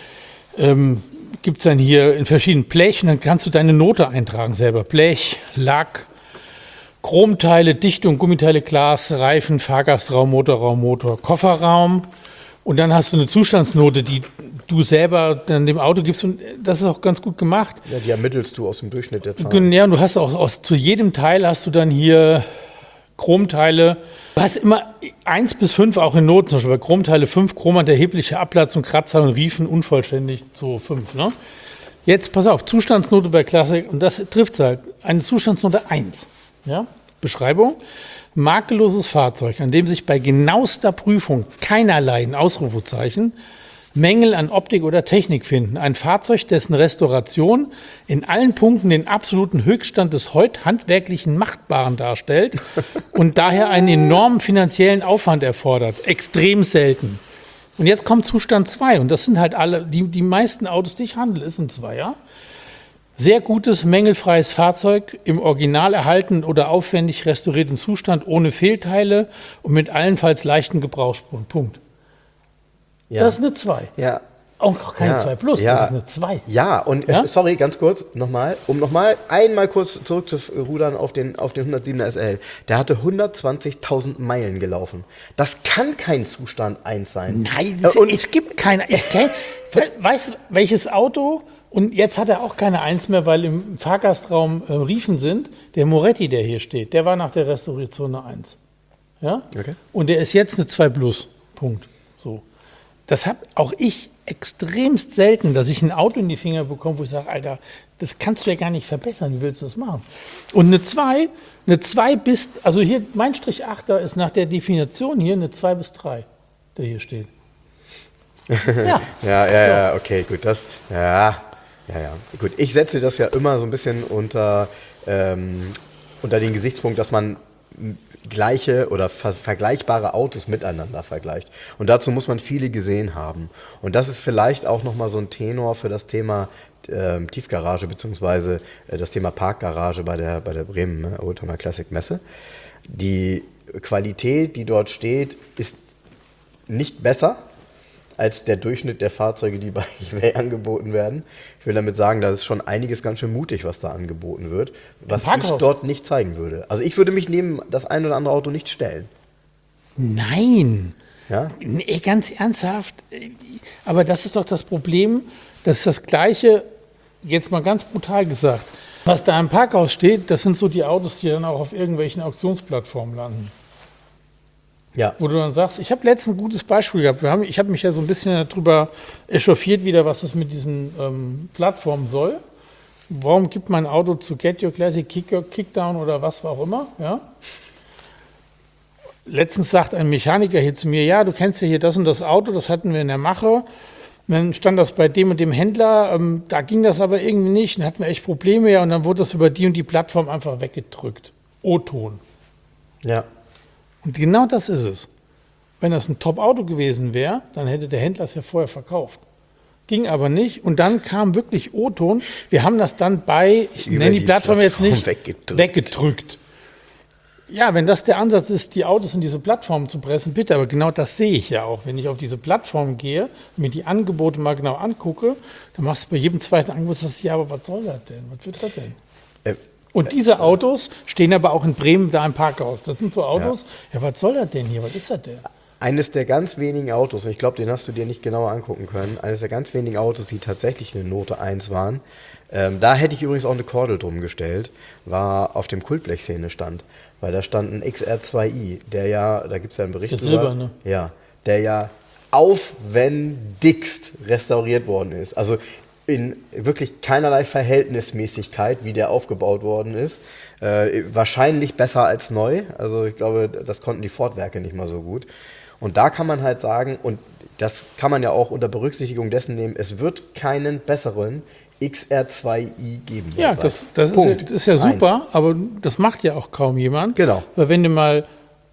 Gibt es dann hier in verschiedenen Blechen, dann kannst du deine Note eintragen selber. Blech, Lack, Chromteile, Dichtung, Gummiteile, Glas, Reifen, Fahrgastraum, Motor, Kofferraum. Und dann hast du eine Zustandsnote, die du selber dann dem Auto gibst. Und das ist auch ganz gut gemacht. Ja, die ermittelst du aus dem Durchschnitt der Zahlen. Ja, und du hast auch zu jedem Teil hast du dann hier Chromteile. Du hast immer 1 bis 5 auch in Noten. Zum Beispiel bei Chromteile 5, Chrom hat erhebliche Ablatzung, Kratzer und Riefen, unvollständig, so 5. Ne? Jetzt pass auf, Zustandsnote bei Classic, und das trifft es halt, eine Zustandsnote 1. Ja? Beschreibung: makelloses Fahrzeug, an dem sich bei genauester Prüfung keinerlei, ein Ausrufezeichen, Mängel an Optik oder Technik finden. Ein Fahrzeug, dessen Restauration in allen Punkten den absoluten Höchststand des heute handwerklichen Machbaren darstellt und daher einen enormen finanziellen Aufwand erfordert. Extrem selten. Und jetzt kommt Zustand 2, und das sind halt alle, die meisten Autos, die ich handle, ist ein Zweier. Sehr gutes, mängelfreies Fahrzeug, im Original erhalten oder aufwendig restauriertem Zustand, ohne Fehlteile und mit allenfalls leichten Gebrauchsspuren. Punkt. Ja. Das ist eine 2. Ja, Auch keine 2 Plus, das ist eine 2. Ja, und sorry, ganz kurz, einmal kurz zurückzurudern auf den 107er SL. Der hatte 120.000 Meilen gelaufen. Das kann kein Zustand 1 sein. Nein, es gibt keine. Weißt du, welches Auto, und jetzt hat er auch keine 1 mehr, weil im Fahrgastraum Riefen sind, der Moretti, der hier steht, der war nach der Restauration eine 1. Ja? Okay. Und der ist jetzt eine 2 Plus. Punkt. So. Das habe auch ich extremst selten, dass ich ein Auto in die Finger bekomme, wo ich sage, Alter, das kannst du ja gar nicht verbessern, wie willst du das machen? Und eine 2 bis, also hier mein Strich 8er ist nach der Definition hier eine 2 bis 3, der hier steht. Ja, okay, gut, gut. Ich setze das ja immer so ein bisschen unter den Gesichtspunkt, dass man gleiche oder vergleichbare Autos miteinander vergleicht. Und dazu muss man viele gesehen haben. Und das ist vielleicht auch nochmal so ein Tenor für das Thema Tiefgarage beziehungsweise das Thema Parkgarage bei der Bremen Oldtimer Classic Messe. Die Qualität, die dort steht, ist nicht besser als der Durchschnitt der Fahrzeuge, die bei eBay angeboten werden. Ich will damit sagen, da ist schon einiges ganz schön mutig, was da angeboten wird, was ich dort nicht zeigen würde. Also ich würde mich neben das ein oder andere Auto nicht stellen. Nein. Ja? Nee, ganz ernsthaft. Aber das ist doch das Problem, das ist das Gleiche, jetzt mal ganz brutal gesagt, was da im Parkhaus steht, das sind so die Autos, die dann auch auf irgendwelchen Auktionsplattformen landen. Ja. Wo du dann sagst, ich habe letztens ein gutes Beispiel gehabt. Ich habe mich ja so ein bisschen darüber echauffiert wieder, was das mit diesen Plattformen soll. Warum gibt mein Auto zu Get Your Classic, Kickdown oder was auch immer? Ja? Letztens sagt ein Mechaniker hier zu mir, ja, du kennst ja hier das und das Auto, das hatten wir in der Mache. Und dann stand das bei dem und dem Händler, da ging das aber irgendwie nicht, dann hatten wir echt Probleme, ja, und dann wurde das über die und die Plattform einfach weggedrückt. O-Ton. Ja. Und genau das ist es. Wenn das ein Top-Auto gewesen wäre, dann hätte der Händler es ja vorher verkauft. Ging aber nicht. Und dann kam wirklich O-Ton. Wir haben das dann ich nenne die Plattform jetzt nicht, weggedrückt. Ja, wenn das der Ansatz ist, die Autos in diese Plattform zu pressen, bitte. Aber genau das sehe ich ja auch. Wenn ich auf diese Plattform gehe, mir die Angebote mal genau angucke, dann machst du bei jedem zweiten Angebot, sagst du, ja, aber was soll das denn? Was wird das denn? Und diese Autos stehen aber auch in Bremen da im Parkhaus. Das sind so Autos, ja, was soll das denn hier? Was ist das denn? Eines der ganz wenigen Autos, und ich glaube, den hast du dir nicht genauer angucken können, eines der ganz wenigen Autos, die tatsächlich eine Note 1 waren, da hätte ich übrigens auch eine Kordel drum gestellt, war auf dem Kultblech-Szene-Stand. Weil da stand ein XR2i, der ja, da gibt es ja einen Bericht das drüber, ne? Ja, der ja aufwendigst restauriert worden ist. Also in wirklich keinerlei Verhältnismäßigkeit, wie der aufgebaut worden ist. Wahrscheinlich besser als neu. Also ich glaube, das konnten die Ford-Werke nicht mal so gut. Und da kann man halt sagen, und das kann man ja auch unter Berücksichtigung dessen nehmen, es wird keinen besseren XR2i geben. Ja, das ist ja super, aber das macht ja auch kaum jemand. Genau. Weil wenn du mal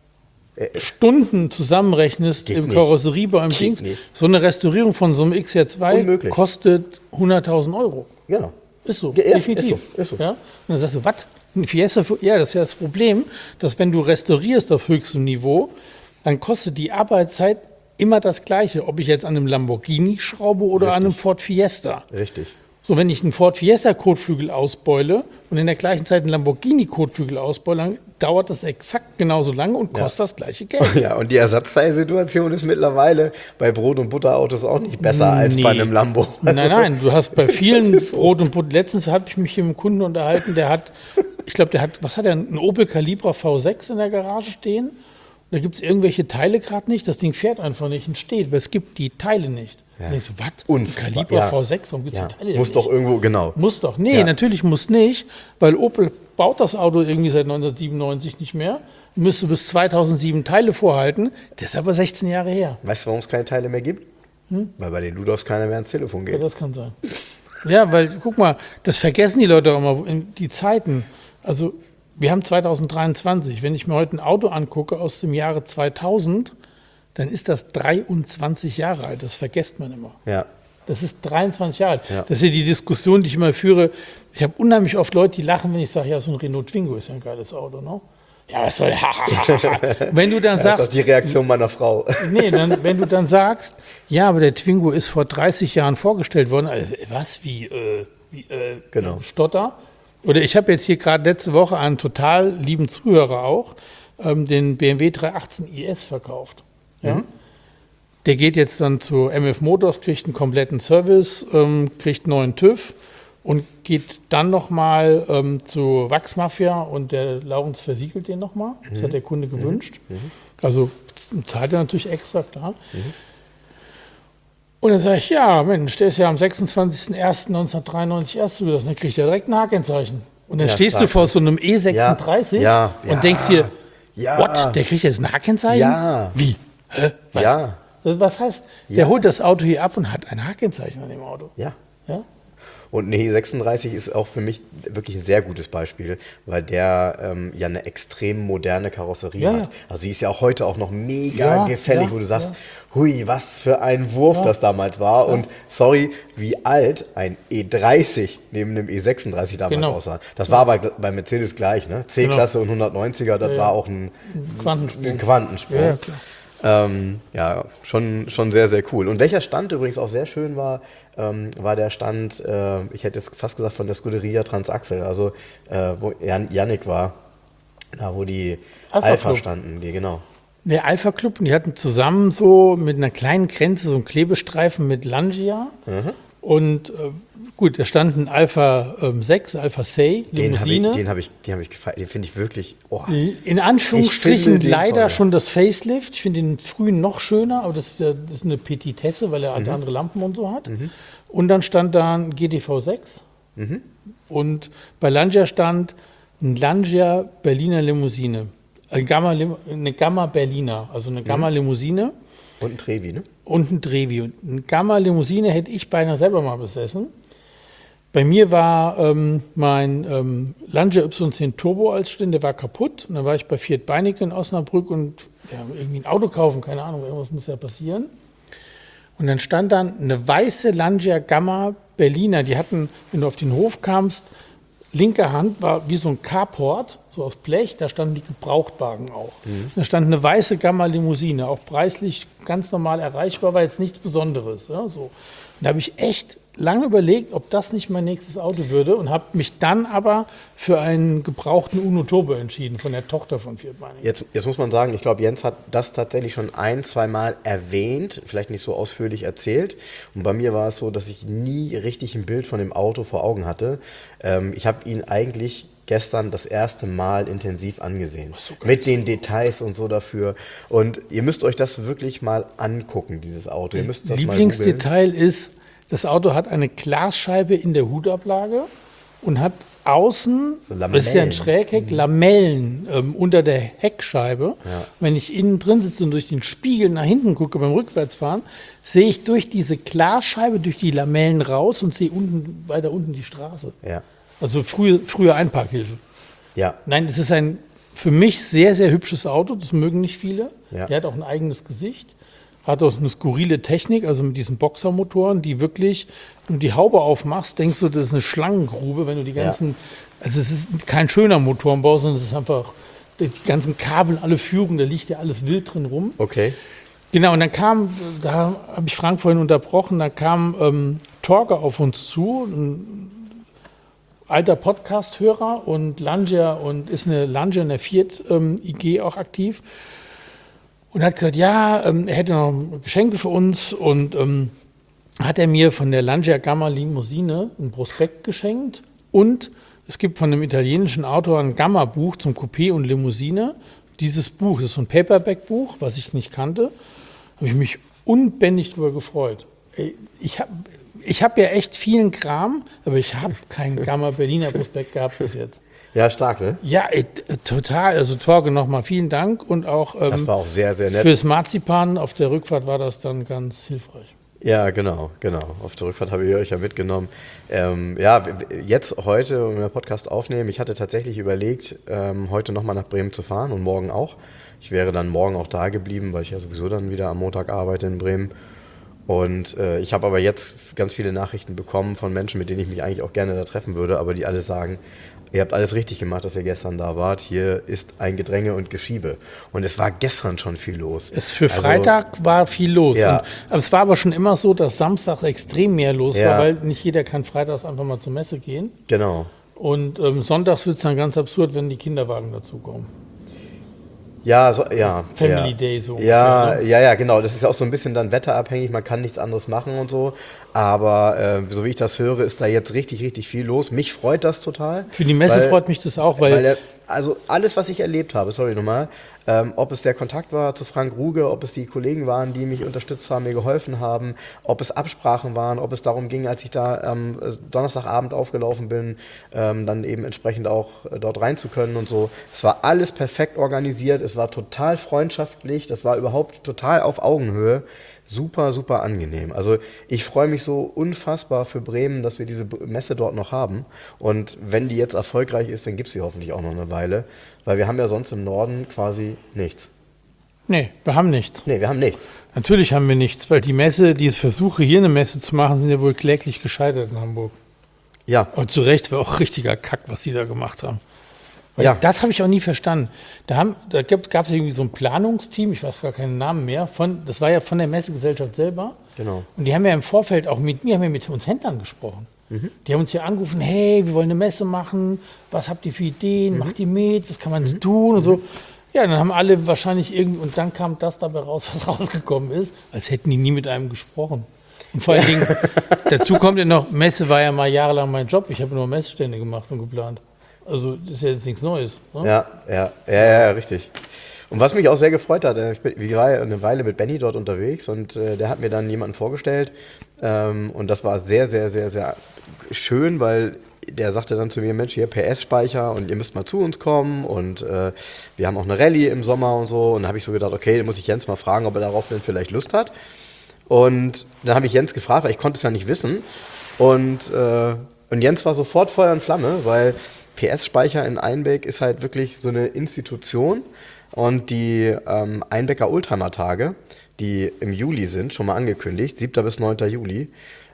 Stunden zusammenrechnest im Karosseriebau im Dings, so eine Restaurierung von so einem XR2 kostet 100.000 Euro. Genau. Ist so, ja, definitiv. Ist so. Ja? Und dann sagst du, was? Ein Fiesta? Ja, das ist ja das Problem, dass wenn du restaurierst auf höchstem Niveau, dann kostet die Arbeitszeit immer das Gleiche, ob ich jetzt an einem Lamborghini schraube oder an einem Ford Fiesta. Richtig. So, wenn ich einen Ford Fiesta Kotflügel ausbeule und in der gleichen Zeit einen Lamborghini Kotflügel ausbeule, dann dauert das exakt genauso lange und kostet das gleiche Geld. Ja, und die Ersatzteilsituation ist mittlerweile bei Brot- und Butterautos auch nicht besser als bei einem Lambo. Also nein, du hast bei vielen Brot- und Butter. Letztens habe ich mich hier mit einem Kunden unterhalten, der hat, was hat er, einen Opel Calibra V6 in der Garage stehen. Da gibt es irgendwelche Teile gerade nicht. Das Ding fährt einfach nicht und steht, weil es gibt die Teile nicht. Ja. Und ich so, was? Und Calibra V6, warum gibt es die Teile muss nicht? Doch irgendwo, genau. Muss doch. Nee, natürlich muss nicht, weil Opel baut das Auto irgendwie seit 1997 nicht mehr. Müsste bis 2007 Teile vorhalten. Das ist aber 16 Jahre her. Weißt du, warum es keine Teile mehr gibt? Weil bei den Ludolfs keiner mehr ans Telefon geht. Ja, das kann sein. Ja, weil, guck mal, das vergessen die Leute auch immer in die Zeiten. Also, wir haben 2023. Wenn ich mir heute ein Auto angucke aus dem Jahre 2000, dann ist das 23 Jahre alt. Das vergisst man immer. Ja. Das ist 23 Jahre alt. Ja. Das ist ja die Diskussion, die ich immer führe. Ich habe unheimlich oft Leute, die lachen, wenn ich sage, ja, so ein Renault Twingo ist ja ein geiles Auto. Ne? Ja, was soll, wenn du dann Das ist sagst, auch die Reaktion meiner Frau. nee, wenn du dann sagst, ja, aber der Twingo ist vor 30 Jahren vorgestellt worden, was, Genau. Stotter? Oder ich habe jetzt hier gerade letzte Woche einen total lieben Zuhörer auch, den BMW 318 IS verkauft. Ja? Der geht jetzt dann zu MF Motors, kriegt einen kompletten Service, kriegt einen neuen TÜV und geht dann nochmal zu Wachsmafia und der Laurens versiegelt den nochmal. Das hat der Kunde gewünscht. Also zahlt er natürlich extra, klar. Und dann sage ich, ja, Mensch, der ist ja am 26.01.1993 erst zugelassen, dann kriegt er direkt ein H-Kennzeichen. Und dann Ja, stehst du stark. vor so einem E36 Ja, und denkst dir, ja. what, der kriegt jetzt ein H-Kennzeichen? Ja. Wie? Hä? Was? Ja. Was heißt, der Ja. holt das Auto hier ab und hat ein H-Kennzeichen an dem Auto. Ja. Ja? Und eine E36 ist auch für mich wirklich ein sehr gutes Beispiel, weil der ja eine extrem moderne Karosserie Ja, hat. ja. Also die ist ja auch heute auch noch mega Ja, gefällig, ja, wo du sagst, hui, was für ein Wurf das damals war. Und sorry, wie alt ein E30 neben dem E36 damals Genau. aussah. Das war bei Mercedes gleich, ne? C-Klasse und 190er, das war auch ein Quantensprung. Quantensprung. Ja, klar. Ja, schon sehr, sehr cool. Und welcher Stand übrigens auch sehr schön war, war der Stand, ich hätte jetzt fast gesagt von der Scuderia Transaxle, also wo Yannick war, da wo die Alpha Alpha Club. standen, die genau. Der Alpha Club, die hatten zusammen so mit einer kleinen Grenze so einen Klebestreifen mit Langia. Und gut, da stand ein Alpha 6, Alpha Say, Limousine. Den hab ich gefeiert, den finde ich wirklich, oh, In Anführungsstrichen Ich finde den leider toll. schon das Facelift. Ich finde den frühen noch schöner, aber das ist eine Petitesse, weil er halt andere Lampen und so hat. Und dann stand da ein GTV 6. Und bei Langia stand ein Langia Berliner Limousine. Eine Gamma Berliner, also eine Gamma Limousine. und ein Trevi, ne? Und ein Trevi. Und eine Gamma-Limousine hätte ich beinahe selber mal besessen. Bei mir war mein Lancia Y10 Turbo als Student, der war kaputt. Und dann war ich bei Fiat Beinecke in Osnabrück und irgendwie ein Auto kaufen, keine Ahnung, irgendwas muss ja passieren. Und dann stand dann eine weiße Lancia Gamma Berliner. Die hatten, wenn du auf den Hof kamst, linke Hand war wie so ein Carport, so aus Blech, da standen die Gebrauchtwagen auch. Da stand eine weiße Gamma-Limousine, auch preislich ganz normal erreichbar, war jetzt nichts Besonderes. Ja, so. Und da habe ich echt lange überlegt, ob das nicht mein nächstes Auto würde und habe mich dann aber für einen gebrauchten Uno Turbo entschieden, von der Tochter von Fiat Beinecke. Jetzt muss man sagen, ich glaube, Jens hat das tatsächlich schon ein-, zweimal erwähnt, vielleicht nicht so ausführlich erzählt. Und bei mir war es so, dass ich nie richtig ein Bild von dem Auto vor Augen hatte. Ich habe ihn eigentlich gestern das erste Mal intensiv angesehen. so geil. Mit den Details und so dafür. Und ihr müsst euch das wirklich mal angucken, dieses Auto. Ihr müsst das mal googeln. Lieblingsdetail ist, das Auto hat eine Glasscheibe in der Hutablage und hat außen, So Lamellen. das ist ja ein Schrägheck, Lamellen unter der Heckscheibe. Ja. Wenn ich innen drin sitze und durch den Spiegel nach hinten gucke beim Rückwärtsfahren, sehe ich durch diese Glasscheibe, durch die Lamellen raus und sehe weiter unten die Straße. Ja, Also frühe Einparkhilfe. ja, Nein, es ist ein für mich sehr, sehr hübsches Auto. Das mögen nicht viele. Ja. Der hat auch ein eigenes Gesicht. Hat auch eine skurrile Technik, also mit diesen Boxermotoren, die wirklich, wenn du die Haube aufmachst, denkst du, das ist eine Schlangengrube, wenn du die ganzen, also es ist kein schöner Motorenbau, sondern es ist einfach, die ganzen Kabel, alle Führungen, da liegt ja alles wild drin rum. okay. Genau, und dann da habe ich Frank vorhin unterbrochen, da kam Torge auf uns zu, ein alter Podcast-Hörer und Lancia und ist eine Lancia in der Fiat IG auch aktiv. Und hat gesagt, ja, er hätte noch Geschenke für uns und hat er mir von der Lancia Gamma Limousine ein Prospekt geschenkt und es gibt von einem italienischen Autor ein Gamma-Buch zum Coupé und Limousine. Dieses Buch ist so ein Paperback-Buch, was ich nicht kannte, habe ich mich unbändig darüber gefreut. Ey, ich hab ja echt vielen Kram, aber ich habe keinen Gamma Berliner Prospekt gehabt bis jetzt. Ja, stark, ne? Ja, total. Also Torge, nochmal vielen Dank und auch Das war auch sehr, sehr nett. fürs Marzipan auf der Rückfahrt war das dann ganz hilfreich. Ja, genau. Auf der Rückfahrt habe ich euch ja mitgenommen. Jetzt heute, wenn wir Podcast aufnehmen, ich hatte tatsächlich überlegt, heute nochmal nach Bremen zu fahren und morgen auch. Ich wäre dann morgen auch da geblieben, weil ich ja sowieso dann wieder am Montag arbeite in Bremen. Und ich habe aber jetzt ganz viele Nachrichten bekommen von Menschen, mit denen ich mich eigentlich auch gerne da treffen würde, aber die alle sagen, ihr habt alles richtig gemacht, dass ihr gestern da wart. Hier ist ein Gedränge und Geschiebe. Und es war gestern schon viel los. Für Freitag war viel los. Ja. Aber es war aber schon immer so, dass Samstag extrem mehr los Ja. war, weil nicht jeder kann freitags einfach mal zur Messe gehen. Genau. Und sonntags wird es dann ganz absurd, wenn die Kinderwagen dazukommen. Ja, Family ja. Day so Ja, ungefähr, ne? ja, genau. Das ist ja auch so ein bisschen dann wetterabhängig. Man kann nichts anderes machen und so. Aber so wie ich das höre, ist da jetzt richtig, richtig viel los. Mich freut das total. Für die Messe weil- freut mich das auch, weil Also alles, was ich erlebt habe, sorry nochmal, ob es der Kontakt war zu Frank Ruge, ob es die Kollegen waren, die mich unterstützt haben, mir geholfen haben, ob es Absprachen waren, ob es darum ging, als ich da am Donnerstagabend aufgelaufen bin, dann eben entsprechend auch dort rein zu können und so. Es war alles perfekt organisiert, es war total freundschaftlich, das war überhaupt total auf Augenhöhe. Super, super angenehm. Also ich freue mich so unfassbar für Bremen, dass wir diese Messe dort noch haben. Und wenn die jetzt erfolgreich ist, dann gibt es sie hoffentlich auch noch eine Weile. Weil wir haben ja sonst im Norden quasi nichts. nee, wir haben nichts. Nee, wir haben nichts. Natürlich haben wir nichts, weil die Messe, die Versuche, hier eine Messe zu machen, sind ja wohl kläglich gescheitert in Hamburg. Ja, Aber zu Recht war auch richtiger Kack, was sie da gemacht haben. Weil Ja. Das habe ich auch nie verstanden. Da gab es irgendwie so ein Planungsteam, ich weiß gar keinen Namen mehr, das war ja von der Messegesellschaft selber. genau. Und die haben ja im Vorfeld auch mit uns Händlern gesprochen. Die haben uns hier angerufen, hey, wir wollen eine Messe machen, was habt ihr für Ideen, macht ihr mit, was kann man tun und so. Ja, dann haben alle wahrscheinlich irgendwie, und dann kam das dabei raus, was rausgekommen ist, als hätten die nie mit einem gesprochen. Und vor allen Dingen, dazu kommt ja noch, Messe war ja mal jahrelang mein Job, ich habe nur Messestände gemacht und geplant. Also das ist ja jetzt nichts Neues. Ne? Ja, richtig. Und was mich auch sehr gefreut hat, ich war ja eine Weile mit Benny dort unterwegs und der hat mir dann jemanden vorgestellt und das war sehr, sehr, sehr, sehr schön, weil der sagte dann zu mir, Mensch, hier PS-Speicher und ihr müsst mal zu uns kommen und wir haben auch eine Rallye im Sommer und so. Und da habe ich so gedacht, okay, dann muss ich Jens mal fragen, ob er darauf denn vielleicht Lust hat. Und dann habe ich Jens gefragt, weil ich konnte es ja nicht wissen. Und Jens war sofort Feuer und Flamme, weil PS-Speicher in Einbeck ist halt wirklich so eine Institution. Und die Einbecker Oldtimer-Tage, die im Juli sind, schon mal angekündigt, 7. bis 9. Juli,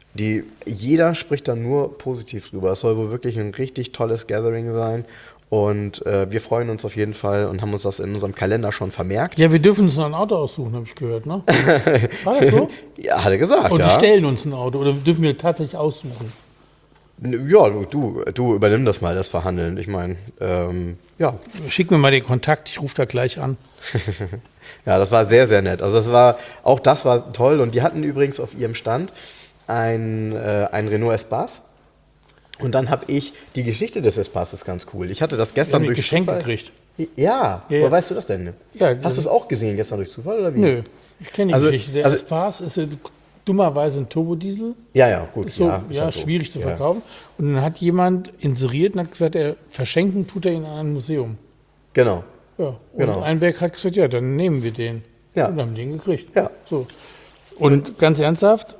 jeder spricht da nur positiv drüber. Es soll wohl wirklich ein richtig tolles Gathering sein. Und wir freuen uns auf jeden Fall und haben uns das in unserem Kalender schon vermerkt. Ja, wir dürfen uns noch ein Auto aussuchen, habe ich gehört. Ne? War das so? Ja, hat er gesagt, Und die ja. stellen uns ein Auto oder dürfen wir tatsächlich aussuchen? Ja, du übernimm das mal, das Verhandeln. Ich meine, ja. Schick mir mal den Kontakt, ich rufe da gleich an. Ja, das war sehr, sehr nett. Also das war toll. Und die hatten übrigens auf ihrem Stand ein Renault Espace. Und dann habe ich die Geschichte des Espaces, ist ganz cool. Ich hatte das Wir gestern haben ein durch Geschenk Zufall. gekriegt. Ja, Ja. woher weißt du das denn? Ja, das Hast du es auch gesehen gestern durch Zufall oder wie? Nö, ich kenne die Also- Geschichte. Der also- Espace ist dummerweise ein Turbodiesel. Ja, gut. Ist so ist halt so. schwierig zu Ja. verkaufen. Und dann hat jemand inseriert und hat gesagt, verschenken tut er ihn an ein Museum. Genau. Ja. Und Genau. Einberg hat gesagt, ja, dann nehmen wir den. Ja. Und haben den gekriegt. Ja. So. Und ganz ernsthaft,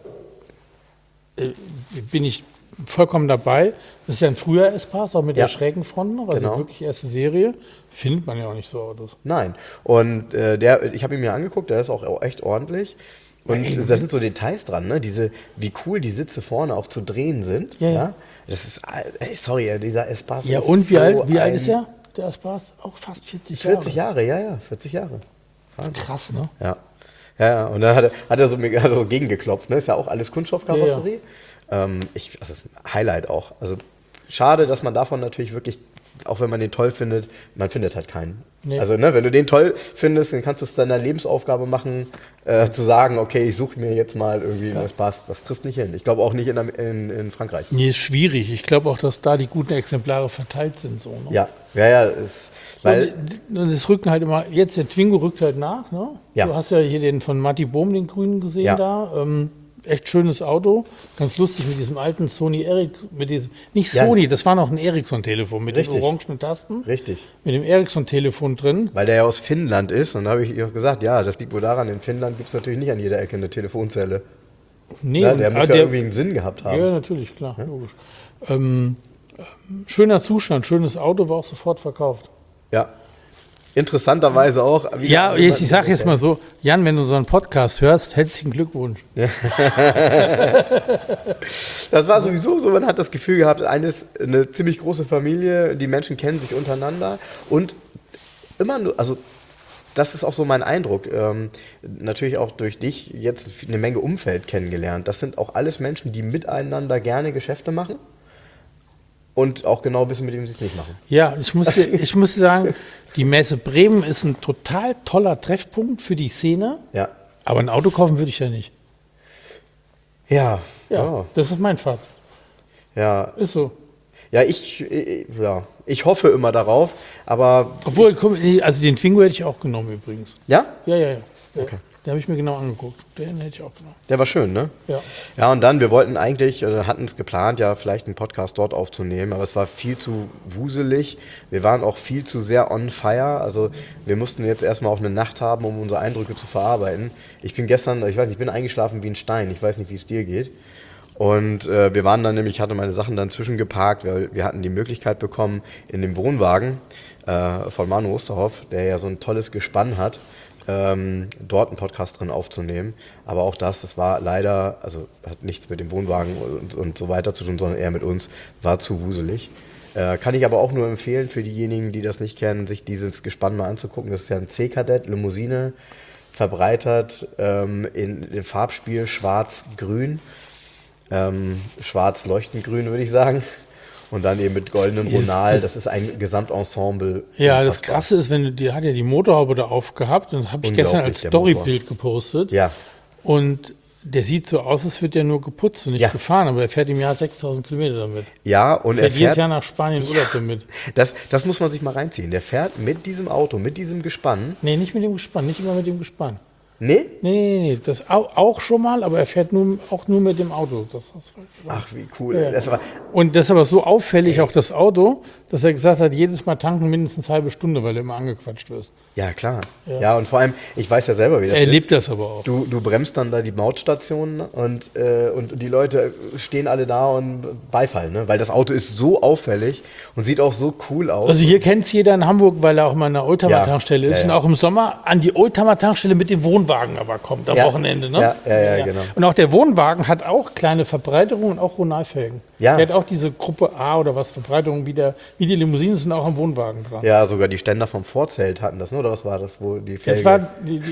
bin ich vollkommen dabei. Das ist ja ein früher Espace, auch mit Ja. der schrägen Front noch, also Genau. wirklich erste Serie. Findet man ja auch nicht so Autos. Nein. Und ich habe ihn mir angeguckt, der ist auch echt ordentlich. Und Ja, ey, da sind so Details dran, ne? Wie cool die Sitze vorne auch zu drehen sind. Ja. Das ist, sorry, dieser Espace Ja, ist und wie so alt ist er, der Espace? Auch fast 40 Jahre. 40 Jahre, ja, 40 Jahre. Krass, ne? Ja. Ja, und dann hat er so gegengeklopft, ne? Ist ja auch alles Kunststoffkarosserie. Also Highlight auch. Also schade, dass man davon natürlich wirklich, auch wenn man den toll findet, man findet halt keinen. Nee. Also ne, wenn du den toll findest, dann kannst du es deiner Lebensaufgabe machen, zu sagen, okay, ich suche mir jetzt mal irgendwie das passt. Das kriegst du nicht hin. Ich glaube auch nicht in Frankreich. Nee, ist schwierig. Ich glaube auch, dass da die guten Exemplare verteilt sind. So, ne? Ja, ist, weil, Und es rücken halt immer, jetzt der Twingo rückt halt nach. Ne? Ja. Du hast ja hier den von Matti Bohm, den grünen gesehen Ja. da. Echt schönes Auto. Ganz lustig mit diesem alten Sony Ericsson, nicht Ja. Sony, das war noch ein Ericsson-Telefon mit Richtig. den orangenen Tasten. richtig. Mit dem Ericsson-Telefon drin. Weil der ja aus Finnland ist. Und da habe ich ihr gesagt, ja, das liegt wohl daran, in Finnland gibt es natürlich nicht an jeder Ecke eine Telefonzelle. Nee, Ja, der und- muss aber ja irgendwie einen Sinn gehabt haben. Ja, natürlich, klar, logisch. Schöner Zustand, schönes Auto, war auch sofort verkauft. Ja. interessanterweise auch. Ja, ich sage jetzt mal so, Jan, wenn du so einen Podcast hörst, herzlichen Glückwunsch. Das war sowieso so, man hat das Gefühl gehabt, eine ziemlich große Familie, die Menschen kennen sich untereinander und immer nur, also das ist auch so mein Eindruck, natürlich auch durch dich jetzt eine Menge Umfeld kennengelernt. Das sind auch alles Menschen, die miteinander gerne Geschäfte machen und auch genau wissen, mit wem sie es nicht machen. Ja, ich muss sagen, die Messe Bremen ist ein total toller Treffpunkt für die Szene, Ja. aber ein Auto kaufen würde ich ja nicht. Ja. Ja, das ist mein Fazit. Ja. Ist so. Ja, ich hoffe immer darauf, aber... Obwohl, also den Twingo hätte ich auch genommen übrigens. Ja? Ja. Okay. Den habe ich mir genau angeguckt. Den hätte ich auch genommen. Der war schön, ne? Ja. Ja, und dann, wir wollten eigentlich, oder hatten es geplant, ja, vielleicht einen Podcast dort aufzunehmen, aber es war viel zu wuselig. Wir waren auch viel zu sehr on fire. Also wir mussten jetzt erstmal auch eine Nacht haben, um unsere Eindrücke zu verarbeiten. Ich bin gestern, ich bin eingeschlafen wie ein Stein. Ich weiß nicht, wie es dir geht. Und wir waren dann nämlich, ich hatte meine Sachen dann zwischengeparkt, weil wir hatten die Möglichkeit bekommen, in dem Wohnwagen von Manu Osterhoff, der ja so ein tolles Gespann hat, dort einen Podcast drin aufzunehmen. Aber auch das war leider, also hat nichts mit dem Wohnwagen und so weiter zu tun, sondern eher mit uns, war zu wuselig. Kann ich aber auch nur empfehlen für diejenigen, die das nicht kennen, sich dieses Gespann mal anzugucken. Das ist ja ein C-Kadett, Limousine, verbreitert in dem Farbspiel Schwarz-Grün. Schwarz leuchtend grün, würde ich sagen. Und dann eben mit goldenem Ronal. Das ist ein Gesamtensemble. Ja, das Krasse ist, die hat ja die Motorhaube da aufgehabt und das habe ich gestern als Storybild gepostet. Ja. Und der sieht so aus, als wird der nur geputzt und nicht gefahren, aber er fährt im Jahr 6.000 Kilometer damit. Ja, und er fährt jedes Jahr nach Spanien Urlaub damit. Das muss man sich mal reinziehen. Der fährt mit diesem Auto, mit diesem Gespann. Nee, nicht mit dem Gespann, nicht immer mit dem Gespann. Nee? Nee, das auch schon mal, aber er fährt auch nur mit dem Auto. Ach, wie cool. Ja. Und das ist aber so auffällig, auch das Auto, dass er gesagt hat, jedes Mal tanken mindestens eine halbe Stunde, weil du immer angequatscht wirst. Ja, klar. Ja, und vor allem, ich weiß ja selber, wie das ist. Er lebt das aber auch. Du bremst dann da die Mautstationen und die Leute stehen alle da und Beifall, ne? Weil das Auto ist so auffällig und sieht auch so cool aus. Also hier kennt es jeder in Hamburg, weil er auch mal an der Oldtimer-Tankstelle ist und auch im Sommer an die Oldtimer-Tankstelle mit dem Wohnwagen aber kommt, am Wochenende. Ne? Ja, genau. Und auch der Wohnwagen hat auch kleine Verbreiterungen und auch Ronalfelgen. Ja. Der hat auch diese Gruppe A oder was, Verbreiterungen wie die Limousinen sind auch am Wohnwagen dran. Ja, sogar die Ständer vom Vorzelt hatten das, ne? Oder was war das, wo die Felge... Das war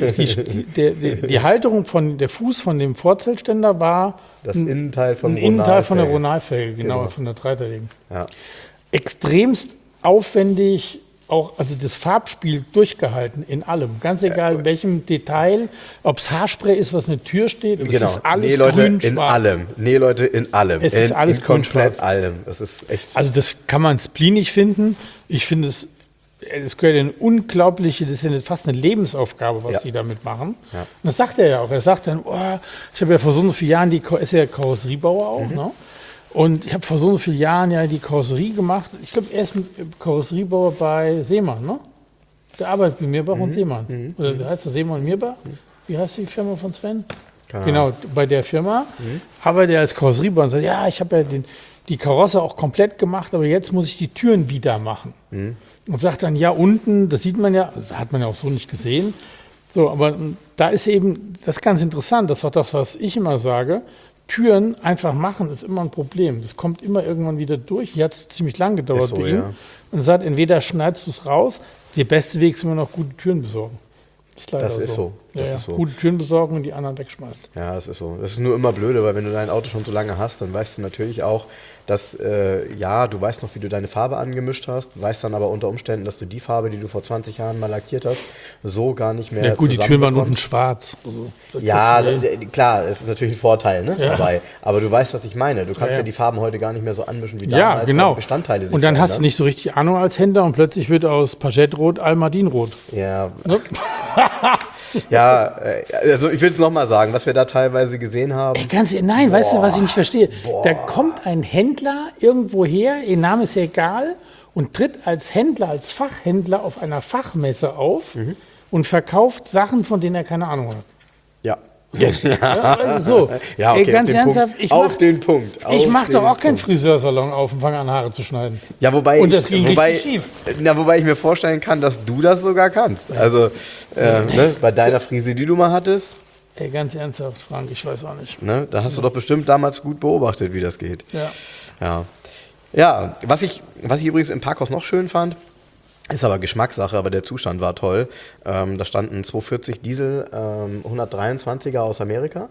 die Halterung der Fuß von dem Vorzeltständer war das Innenteil von der Ronalfelge, genau, von der dreiteiligen. Ja. Extremst aufwendig, auch also das Farbspiel durchgehalten in allem. Ganz egal in welchem Detail, ob es Haarspray ist, was eine Tür steht, genau. es ist alles Leute, grün-schwarz. in allem. Nee, Leute, in allem. Es ist alles in komplett grün-schwarz. allem. Das ist echt... Also das kann man spleenig finden. Ich finde es gehört eine unglaubliche, das ist ja fast eine Lebensaufgabe, was sie damit machen. Ja. Und das sagt er ja auch. Er sagt dann, ich habe ja vor so vielen Jahren, ist ja Karosseriebauer auch, ne? Und ich habe vor so vielen Jahren ja die Karosserie gemacht. Ich glaube, er ist Karosseriebauer bei Seemann, ne? Der arbeitet bei Mirbach und Seemann. Oder heißt das Seemann und Mirbach? Wie heißt die Firma von Sven? Genau, bei der Firma arbeitet er als Karosseriebauer und sagt, ja, ich habe ja die Karosse auch komplett gemacht, aber jetzt muss ich die Türen wieder machen. Und sagt dann, ja, unten, das sieht man ja, das hat man ja auch so nicht gesehen. So, aber da ist eben, das ist ganz interessant, das ist auch das, was ich immer sage, Türen einfach machen ist immer ein Problem. Das kommt immer irgendwann wieder durch. Hier hat es ziemlich lang gedauert bei ihm. Und er sagt, entweder schneidest du es raus, der beste Weg ist immer noch gute Türen besorgen. Das ist leider so. Das ist so. Gute Türen besorgen und die anderen wegschmeißt. Ja, das ist so. Das ist nur immer blöde, weil wenn du dein Auto schon so lange hast, dann weißt du natürlich auch, dass, du weißt noch, wie du deine Farbe angemischt hast, weißt dann aber unter Umständen, dass du die Farbe, die du vor 20 Jahren mal lackiert hast, so gar nicht mehr gut, die Türen waren unten schwarz. Also, klar, es ist natürlich ein Vorteil dabei. Aber du weißt, was ich meine. Du kannst ja die Farben heute gar nicht mehr so anmischen wie damals, ja, genau. weil die Bestandteile sich und dann hast du nicht so richtig Ahnung als Händler und plötzlich wird aus Pagettrot Almadinrot. Ja. Ne? Ja, also ich will es nochmal sagen, was wir da teilweise gesehen haben. Weißt du, was ich nicht verstehe? Da kommt ein Händler irgendwo her, ihr Name ist ja egal, und tritt als Händler, als Fachhändler auf einer Fachmesse auf und verkauft Sachen, von denen er keine Ahnung hat. Ja. So. Ja, also so. Ja, okay, Ey, ganz ernsthaft, auf den Punkt. Ich mache doch auch keinen Friseursalon auf und fange an, Haare zu schneiden. Ja, wobei Und das ging richtig schief. Wobei ich mir vorstellen kann, dass du das sogar kannst. Also ne, bei deiner Frise, die du mal hattest, Ey, ganz ernsthaft, Frank, ich weiß auch nicht. ne, da hast du doch bestimmt damals gut beobachtet, wie das geht. Ja. Ja, ja, was ich übrigens im Parkhaus noch schön fand, ist aber Geschmackssache, aber der Zustand war toll. Da stand ein 240 Diesel 123er aus Amerika.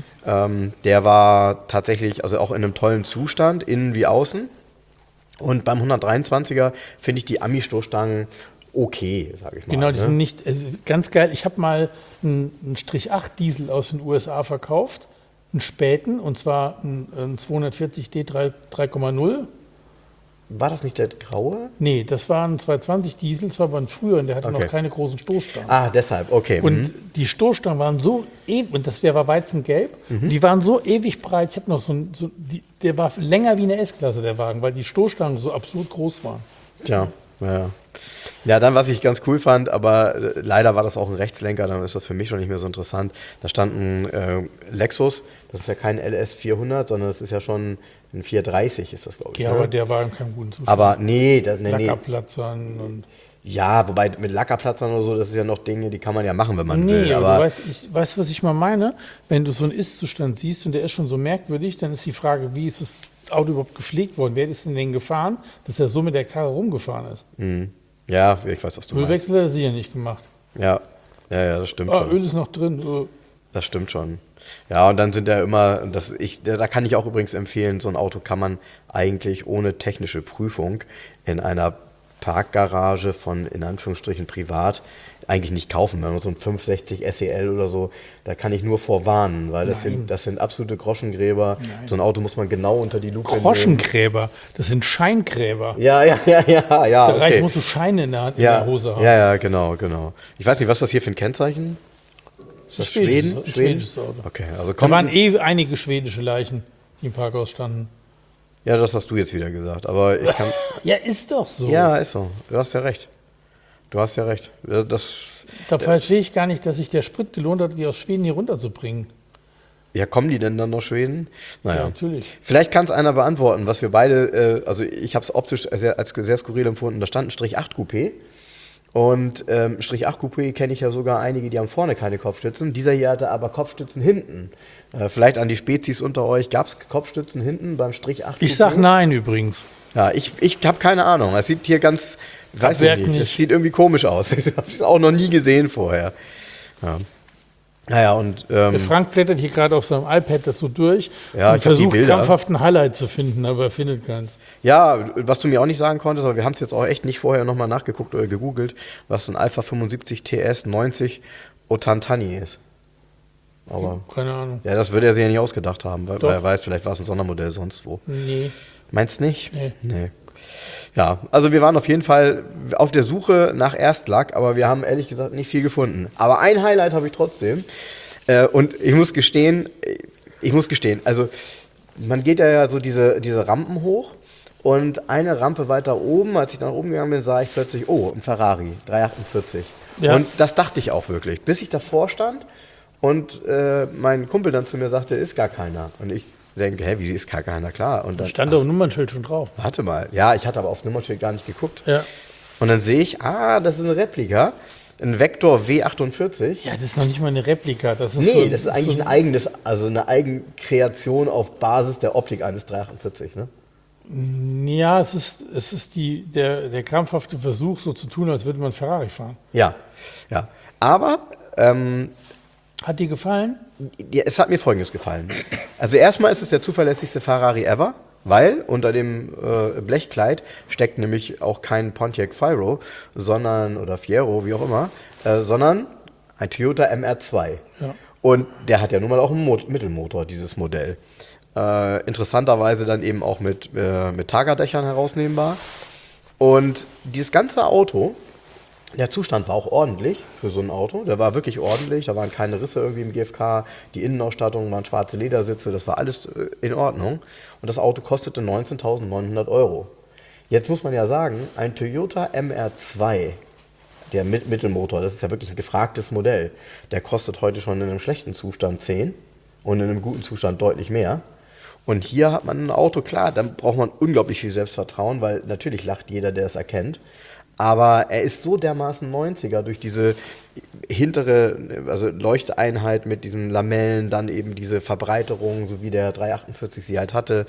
Der war tatsächlich also auch in einem tollen Zustand, innen wie außen. Und beim 123er finde ich die Ami-Stoßstangen okay, sage ich mal. Genau, die ne? sind nicht, also ganz geil. Ich habe mal einen Strich 8 Diesel aus den USA verkauft, einen späten, und zwar einen 240D 3,0. War das nicht der graue? Nee, das war ein 220 Diesel, das war aber ein früher, und der hatte Okay. noch keine großen Stoßstangen. Ah, deshalb, okay. Und die Stoßstangen waren so ewig, und der war weizengelb, und die waren so ewig breit. Ich habe noch der war länger wie eine S-Klasse, der Wagen, weil die Stoßstangen so absurd groß waren. Tja, ja. Ja, dann, was ich ganz cool fand, aber leider war das auch ein Rechtslenker, dann ist das für mich schon nicht mehr so interessant. Da stand ein Lexus, das ist ja kein LS 400, sondern das ist ja schon ein 430, ist das, glaube ich. Ja, ne? aber der war in keinem guten Zustand. Aber nee. Lackerplatzern und... Ja, wobei mit Lackerplatzern oder so, das ist ja noch Dinge, die kann man ja machen, wenn man Nee, will. aber Aber du weißt, was ich mal meine? Wenn du so einen Ist-Zustand siehst und der ist schon so merkwürdig, dann ist die Frage, wie ist das Auto überhaupt gepflegt worden? Wer ist denn den gefahren, dass er so mit der Karre rumgefahren ist? ja, ich weiß, was du meinst. Ölwechsel hat er sicher nicht gemacht. Ja, das stimmt Ah, schon. Öl ist noch drin. Das stimmt schon. Ja, und dann sind ja immer, da kann ich auch übrigens empfehlen, so ein Auto kann man eigentlich ohne technische Prüfung in einer Parkgarage von, in Anführungsstrichen, privat eigentlich nicht kaufen. Wenn man so ein 560 SEL oder so, da kann ich nur vorwarnen, weil das sind absolute Groschengräber. Nein. So ein Auto muss man genau unter die Lupe nehmen. Groschengräber, das sind Scheingräber. Ja, Da okay. musst du Scheine in der Hose haben. Ja, genau. Ich weiß nicht, was ist das hier für ein Kennzeichen? Ist das Schweden? Ein schwedisches Auto. Okay, also Da waren einige schwedische Leichen, die im Parkhaus standen. Ja, das hast du jetzt wieder gesagt, aber ich kann... Ja, ist doch so. Ja, ist so. Du hast ja recht. Da verstehe ich gar nicht, dass sich der Sprit gelohnt hat, die aus Schweden hier runterzubringen. Ja, kommen die denn dann nach Schweden? Naja, Ja, natürlich. Vielleicht kann es einer beantworten, was wir beide, also ich habe es optisch als sehr skurril empfunden. Da stand ein Strich 8 Coupé. Und Strich 8 Coupé kenne ich ja sogar einige, die haben vorne keine Kopfstützen. Dieser hier hatte aber Kopfstützen hinten. Vielleicht an die Spezies unter euch, gab es Kopfstützen hinten beim Strich 8 Coupé? Ich sag nein übrigens. Ja, ich habe keine Ahnung. Es sieht hier ganz, weiß ich nicht, es sieht irgendwie komisch aus. Ich habe es auch noch nie gesehen vorher. Ja. Naja, und Der Frank blättert hier gerade auf seinem iPad das so durch Ja, und ich hab die versucht Bilder. krampfhaft ein Highlight zu finden, aber er findet keins. ja, was du mir auch nicht sagen konntest, aber wir haben es jetzt auch echt nicht vorher nochmal nachgeguckt oder gegoogelt, was so ein Alpha 75 TS 90 Otantani ist. Aber Keine Ahnung. ja, das würde er sich ja nicht ausgedacht haben, weil Doch. er weiß, vielleicht war es ein Sondermodell sonst wo. Nee. Meinst nicht? Nee. Ja, also wir waren auf jeden Fall auf der Suche nach Erstlack, aber wir haben ehrlich gesagt nicht viel gefunden. Aber ein Highlight habe ich trotzdem. Und ich muss gestehen, also man geht ja so diese Rampen hoch und eine Rampe weiter oben, als ich nach oben gegangen bin, sah ich plötzlich, oh, ein Ferrari 348. Ja. Und das dachte ich auch wirklich, bis ich davor stand und mein Kumpel dann zu mir sagte, ist gar keiner. Und ich denke, hä, wie ist gar keiner? Klar. Und Da dann, stand doch ein Nummernschild schon drauf. warte mal. Ja, ich hatte aber auf Nummernschild gar nicht geguckt. Ja. Und dann sehe ich, das ist ein Replika, ein Vector W48. Ja, das ist noch nicht mal eine Replika. Das ist Nee, so das ist eigentlich so ein eigenes, also eine Eigenkreation auf Basis der Optik eines 348, ne? Ja, es ist der krampfhafte Versuch, so zu tun, als würde man Ferrari fahren. Ja. Aber Hat dir gefallen? es hat mir Folgendes gefallen. Also erstmal ist es der zuverlässigste Ferrari ever, weil unter dem Blechkleid steckt nämlich auch kein Pontiac Fiero, oder Fiero, wie auch immer, sondern ein Toyota MR2. Ja. Und der hat ja nun mal auch einen Mittelmotor, dieses Modell. Interessanterweise dann eben auch mit Tagerdächern herausnehmbar. Und dieses ganze Auto, der Zustand war auch ordentlich für so ein Auto. Der war wirklich ordentlich. Da waren keine Risse irgendwie im GFK. Die Innenausstattung waren schwarze Ledersitze. Das war alles in Ordnung. Und das Auto kostete 19.900 Euro. Jetzt muss man ja sagen, ein Toyota MR2 der Mittelmotor, das ist ja wirklich ein gefragtes Modell. Der kostet heute schon in einem schlechten Zustand 10 und in einem guten Zustand deutlich mehr. Und hier hat man ein Auto, klar, dann braucht man unglaublich viel Selbstvertrauen, weil natürlich lacht jeder, der es erkennt. Aber er ist so dermaßen 90er durch diese hintere, also Leuchteinheit mit diesen Lamellen, dann eben diese Verbreiterung, so wie der 348 sie halt hatte.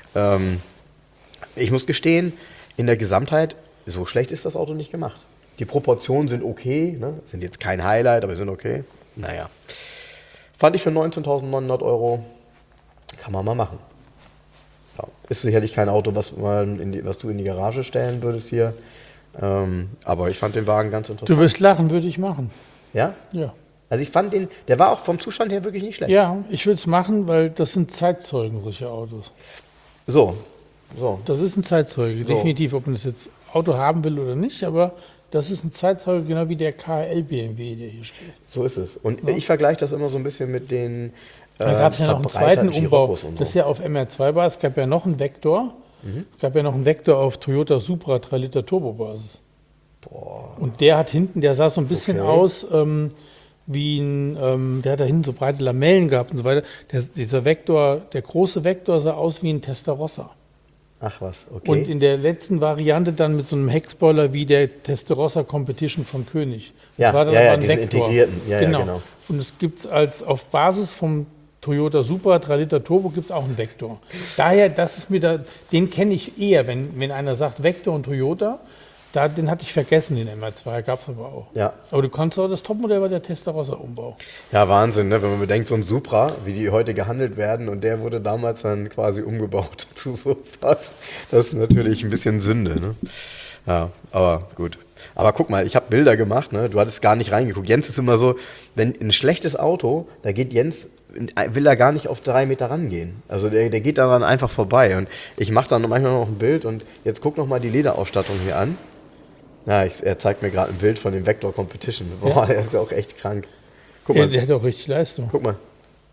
Ich muss gestehen, in der Gesamtheit, so schlecht ist das Auto nicht gemacht. Die Proportionen sind okay, ne? Sind jetzt kein Highlight, aber sind okay. Naja. Fand ich für 19.900 Euro, kann man mal machen. Ja. Ist sicherlich kein Auto, was du in die Garage stellen würdest hier. Aber ich fand den Wagen ganz interessant. Du wirst lachen, würde ich machen. Ja? Ja. Also ich fand den, der war auch vom Zustand her wirklich nicht schlecht. Ja, ich würde es machen, weil das sind Zeitzeugen, solche Autos. So. Das ist ein Zeitzeuge, So. definitiv, ob man das jetzt Auto haben will oder nicht, aber das ist ein Zeitzeuge, genau wie der KL BMW, der hier steht. So ist es. Und ich vergleiche das immer so ein bisschen mit den Da gab es ja noch einen zweiten verbreiterten Umbau, Chiroccos und so. das ist ja auf MR2 war. Es gab ja noch einen Vector. Es gab ja noch einen Vector auf Toyota Supra 3 Liter Turbobasis. Und der hat hinten, der sah so ein bisschen Okay. aus wie ein, der hat da hinten so breite Lamellen gehabt und so weiter. Dieser Vector, der große Vector sah aus wie ein Testarossa. Ach was, okay. Und in der letzten Variante dann mit so einem Heckspoiler wie der Testarossa Competition von König. Das Ja, war dann ja, aber ja, ein diesen Vector. integrierten. Ja, ja, genau. Und es gibt es als auf Basis vom Toyota Supra 3 Liter Turbo gibt es auch einen Vector. Daher, das ist mir da, den kenne ich eher, wenn einer sagt Vector und Toyota, den hatte ich vergessen, den MR2, gab es aber auch. Ja. Aber du konntest auch, das Topmodell war der Testarossa-Umbau. Ja, Wahnsinn, ne? Wenn man bedenkt, so ein Supra, wie die heute gehandelt werden, und der wurde damals dann quasi umgebaut zu so was. Das ist natürlich ein bisschen Sünde, ne? Ja, aber gut. Aber guck mal, ich habe Bilder gemacht, ne? Du hattest gar nicht reingeguckt. Jens ist immer so, wenn ein schlechtes Auto, da geht Jens, will er gar nicht auf 3 Meter rangehen. Also der geht daran einfach vorbei. Und ich mache dann manchmal noch ein Bild und jetzt guck noch mal die Lederausstattung hier an. Ja, er zeigt mir gerade ein Bild von dem Vector Competition. Boah, der ist ja auch echt krank. Guck Ja, mal, der hat auch richtig Leistung. guck mal.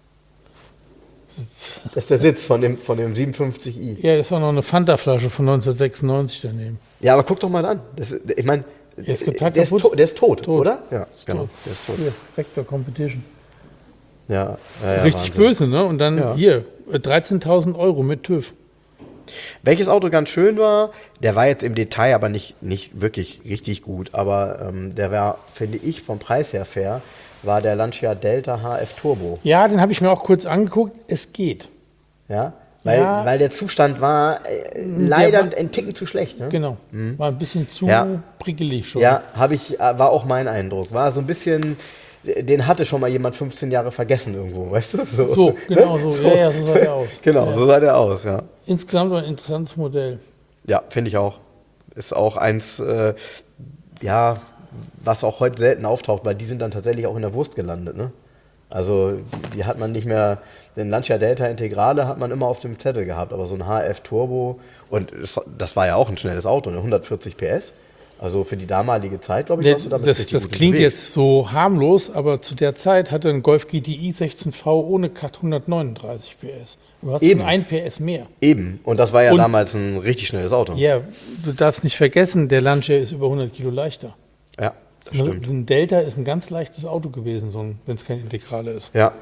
Das ist der Sitz von dem 57i. Ja, ist auch noch eine Fanta-Flasche von 1996 daneben. Ja, aber guck doch mal an. Ich meine, Der ist total der ist, kaputt. der ist tot, Tot. oder? Ja, genau. tot. Der ist tot. Hier, Vector Competition. Ja, Richtig Wahnsinn. böse, ne? Und dann Ja. hier, 13.000 Euro mit TÜV. Welches Auto ganz schön war, der war jetzt im Detail aber nicht wirklich richtig gut, aber der war, finde ich, vom Preis her fair, war der Lancia Delta HF Turbo. Ja, den habe ich mir auch kurz angeguckt. Es geht. Ja? Ja. Weil der Zustand war leider war- ein Ticken zu schlecht. Ne? Genau. War ein bisschen zu Ja. prickelig schon. Ja, war auch mein Eindruck. War so ein bisschen, den hatte schon mal jemand 15 Jahre vergessen irgendwo, weißt du? So, genau ne? so. Ja, so sah der aus. Genau, Ja. so sah der aus, ja. Insgesamt ein interessantes Modell. Ja, finde ich auch. Ist auch eins, ja, was auch heute selten auftaucht, weil die sind dann tatsächlich auch in der Wurst gelandet, ne? Also die hat man nicht mehr, den Lancia Delta Integrale hat man immer auf dem Zettel gehabt, aber so ein HF Turbo, und das war ja auch ein schnelles Auto, ne? 140 PS. Also für die damalige Zeit, glaube ich, warst du damit Das richtig gut klingt unterwegs. jetzt so harmlos, aber zu der Zeit hatte ein Golf GTI 16V ohne Cut 139 PS. Du hattest Eben. nur 1 PS mehr. Eben, und das war ja Und- damals ein richtig schnelles Auto. Ja, du darfst nicht vergessen, der Lancia ist über 100 Kilo leichter. Ja, das stimmt. Ein Delta ist ein ganz leichtes Auto gewesen, wenn es kein Integrale ist. Ja.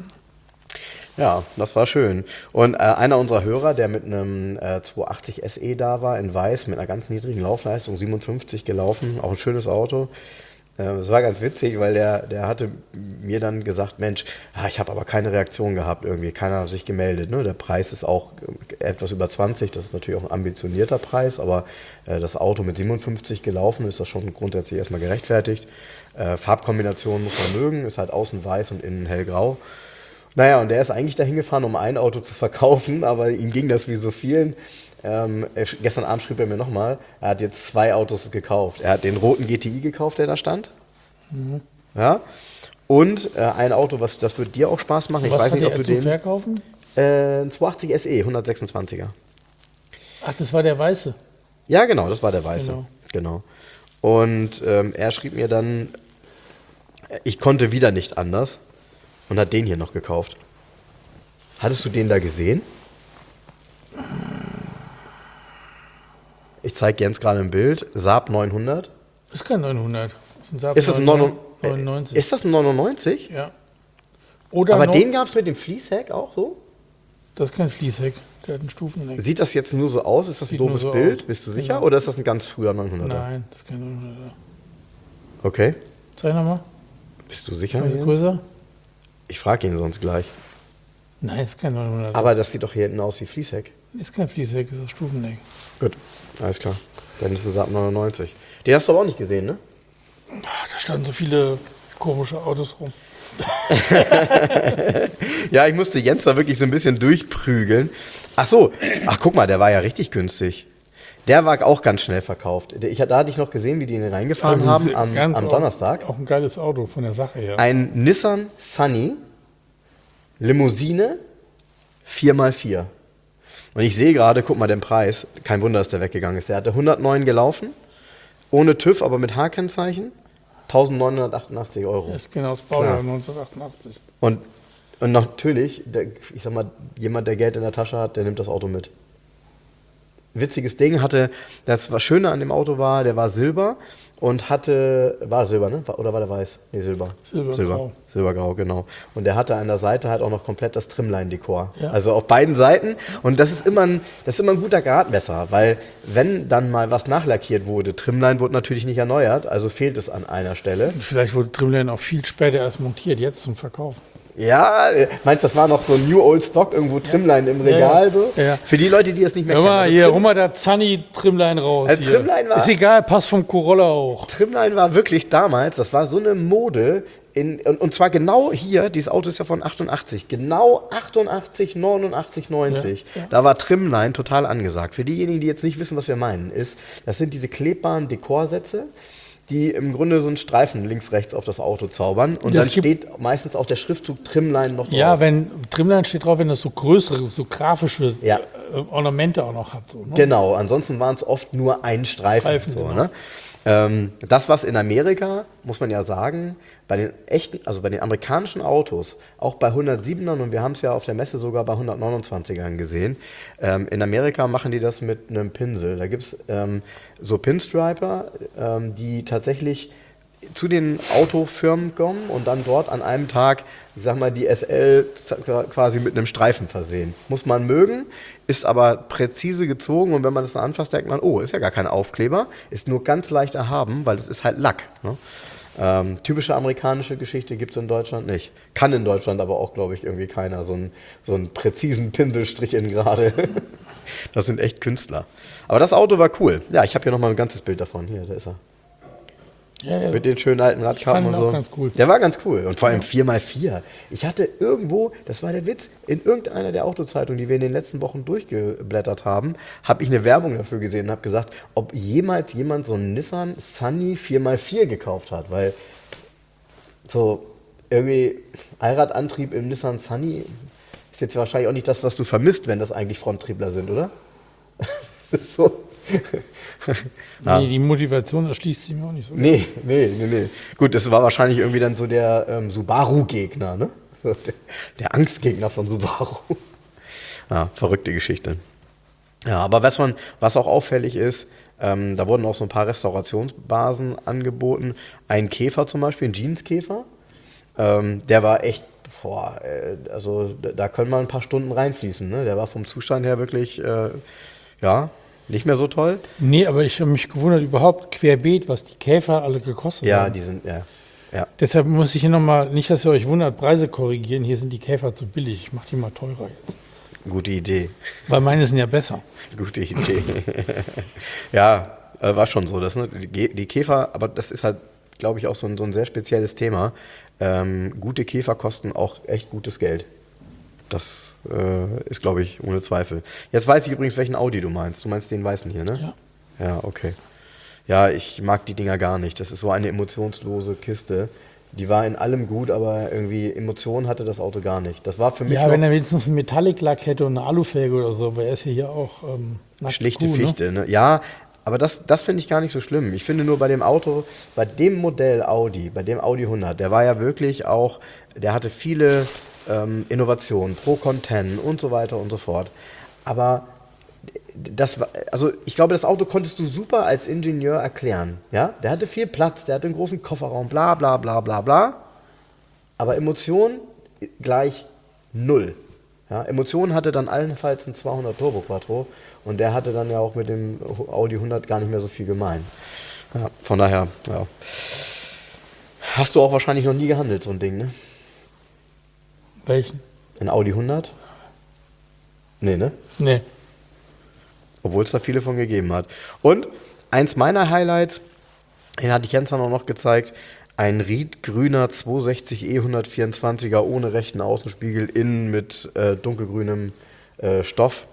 Ja, das war schön. Und einer unserer Hörer, der mit einem 280 SE da war, in weiß, mit einer ganz niedrigen Laufleistung, 57 gelaufen, auch ein schönes Auto. Das war ganz witzig, weil der hatte mir dann gesagt, Mensch, ich habe aber keine Reaktion gehabt irgendwie, keiner hat sich gemeldet. Ne? Der Preis ist auch etwas über 20, das ist natürlich auch ein ambitionierter Preis, aber das Auto mit 57 gelaufen ist das schon grundsätzlich erstmal gerechtfertigt. Farbkombination muss man mögen, ist halt außen weiß und innen hellgrau. Naja, und der ist eigentlich dahin gefahren, um ein Auto zu verkaufen, aber ihm ging das wie so vielen. Gestern Abend schrieb er mir nochmal, er hat jetzt 2 Autos gekauft. Er hat den roten GTI gekauft, der da stand. Ja. Und ein Auto, das wird dir auch Spaß machen. Ich Was weiß hat nicht, ob er du zum den. Verkaufen? Ein 280 SE, 126er. Ach, das war der Weiße. Ja, genau, das war der Weiße. Genau. Genau. Und er schrieb mir dann, ich konnte wieder nicht anders und hat den hier noch gekauft. Hattest du den da gesehen? Ich zeige Jens gerade ein Bild. Saab 900. Ist kein 900. Ist das ein 99? Ist das ein 99? Ja. Oder Aber noch, den gab es mit dem Fließheck auch so? das ist kein Fließheck, der hat einen Stufenheck. Sieht das jetzt nur so aus? Ist das ein Sieht nur doofes so Bild? aus. Bist du sicher? Genau. Oder ist das ein ganz früher 900er? Nein, das ist kein 900er. Okay. Zeig nochmal. Bist du sicher? Ist Jens? größer? Ich frage ihn sonst gleich. Nein, ist kein 900er. Aber das sieht doch hier hinten aus wie Fließheck. Ist kein Fließheck, ist ein Stufenheck. Gut, alles klar. Dann ist es ein Saab 99. Den hast du aber auch nicht gesehen, ne? Da standen so viele komische Autos rum. Ja, ich musste Jens da wirklich so ein bisschen durchprügeln. Ach so, ach guck mal, der war ja richtig günstig. Der war auch ganz schnell verkauft. Da hatte ich noch gesehen, wie die ihn reingefahren haben am Donnerstag. Auch ein geiles Auto von der Sache her. Ein Nissan Sunny, Limousine, 4x4. Und ich sehe gerade, guck mal den Preis, kein Wunder, dass der weggegangen ist. Der hatte 109 gelaufen, ohne TÜV, aber mit H-Kennzeichen, 1.988 Euro. Das ist genau das Baujahr 1988. Und natürlich, ich sag mal, jemand, der Geld in der Tasche hat, der nimmt das Auto mit. Witziges Ding, das was Schöne an dem Auto war, der war Silber und war Silber, ne? Oder war der weiß? Nee, Silber. Silbergrau. Silbergrau, genau. Und der hatte an der Seite halt auch noch komplett das Trimline-Dekor. Ja. Also auf beiden Seiten. Und das ist immer ein guter Gradmesser, weil wenn dann mal was nachlackiert wurde, Trimline wurde natürlich nicht erneuert, also fehlt es an einer Stelle. Vielleicht wurde Trimline auch viel später erst montiert, jetzt zum Verkauf. Ja, meinst du, das war noch so New Old Stock, irgendwo Trimline im Regal? Ja. So? Ja. Für die Leute, die es nicht mehr Hör kennen. mal, hier, hol mal da Zanni Trimline raus. Also hier. Trimline war- Ist egal, passt vom Corolla auch. Trimline war wirklich damals, das war so eine Mode, und zwar genau hier, dieses Auto ist ja von 88, genau 88, 89, 90. Ja, ja. Da war Trimline total angesagt. Für diejenigen, die jetzt nicht wissen, was wir meinen, das sind diese klebbaren Dekorsätze, die im Grunde so einen Streifen links, rechts auf das Auto zaubern. Und Ja, dann es gibt- steht meistens auch der Schriftzug Trimline noch drauf. Ja, wenn Trimline steht drauf, wenn das so größere, so grafische Ja. Ornamente auch noch hat. So, ne? Genau, ansonsten waren es oft nur ein Streifen. Streifen, So, genau. ne? Das, was in Amerika, muss man ja sagen, bei den bei den amerikanischen Autos, auch bei 107ern, und wir haben es ja auf der Messe sogar bei 129ern gesehen, in Amerika machen die das mit einem Pinsel. Da gibt es so Pinstriper, die tatsächlich zu den Autofirmen kommen und dann dort an einem Tag, ich sag mal, die SL quasi mit einem Streifen versehen. Muss man mögen, ist aber präzise gezogen, und wenn man das dann anfasst, denkt man, oh, ist ja gar kein Aufkleber, ist nur ganz leicht erhaben, weil es ist halt Lack. Ne? Typische amerikanische Geschichte gibt es in Deutschland nicht. Kann in Deutschland aber auch, glaube ich, irgendwie keiner. So einen präzisen Pinselstrich in gerade. Das sind echt Künstler. Aber das Auto war cool. Ja, ich habe hier nochmal ein ganzes Bild davon. Hier, da ist er. Ja, Mit den schönen alten Radkappen und fand ihn so. auch ganz cool. Der war ganz cool. Und vor allem 4x4. Ich hatte irgendwo, das war der Witz, in irgendeiner der Autozeitungen, die wir in den letzten Wochen durchgeblättert haben, habe ich eine Werbung dafür gesehen und habe gesagt, ob jemals jemand so einen Nissan Sunny 4x4 gekauft hat. Weil so irgendwie Allradantrieb im Nissan Sunny ist jetzt wahrscheinlich auch nicht das, was du vermisst, wenn das eigentlich Fronttriebler sind, oder? So. Ja. Nee, die Motivation erschließt sich mir auch nicht so. Nee. Gut, das war wahrscheinlich irgendwie dann so der Subaru-Gegner, ne? Der Angstgegner von Subaru. Ja, verrückte Geschichte. Ja, aber was auch auffällig ist, da wurden auch so ein paar Restaurationsbasen angeboten. Ein Käfer zum Beispiel, ein Jeanskäfer, der war echt, also da können mal ein paar Stunden reinfließen. Ne? Der war vom Zustand her wirklich, nicht mehr so toll. Nee, aber ich habe mich gewundert überhaupt querbeet, was die Käfer alle gekostet Ja, haben. die sind, ja. Deshalb muss ich hier nochmal, nicht, dass ihr euch wundert, Preise korrigieren. Hier sind die Käfer zu billig. Ich mache die mal teurer jetzt. Gute Idee. Weil meine sind ja besser. Gute Idee. Ja, war schon so. Die Käfer, aber das ist halt, glaube ich, auch so ein sehr spezielles Thema. Gute Käfer kosten auch echt gutes Geld. Das ist, glaube ich, ohne Zweifel. Jetzt weiß ich übrigens, welchen Audi du meinst. Du meinst den weißen hier, ne? Ja. Ja, okay. Ja, ich mag die Dinger gar nicht. Das ist so eine emotionslose Kiste. Die war in allem gut, aber irgendwie Emotionen hatte das Auto gar nicht. Das war für mich Ja, noch wenn er wenigstens einen Metallic-Lack hätte und eine Alufelge oder so, wäre es hier auch nackt schlichte Kuh, Fichte. Ne? Ja, aber das finde ich gar nicht so schlimm. Ich finde nur bei dem Auto, bei dem Modell Audi, bei dem Audi 100, der war ja wirklich auch, der hatte viele Innovationen, Pro Content und so weiter und so fort. Aber also ich glaube, das Auto konntest du super als Ingenieur erklären. Ja? Der hatte viel Platz, der hatte einen großen Kofferraum, bla bla bla bla bla. Aber Emotion gleich 0. Ja? Emotion hatte dann allenfalls ein 200 Turbo Quattro und der hatte dann ja auch mit dem Audi 100 gar nicht mehr so viel gemein. Ja, von daher, ja. Hast du auch wahrscheinlich noch nie gehandelt, so ein Ding, ne? Welchen? Ein Audi 100? Nee, ne? Nee. Obwohl es da viele von gegeben hat. Und eins meiner Highlights, den hatte ich Jens dann auch noch gezeigt, ein riedgrüner 260 E124er ohne rechten Außenspiegel, innen mit dunkelgrünem Stoff,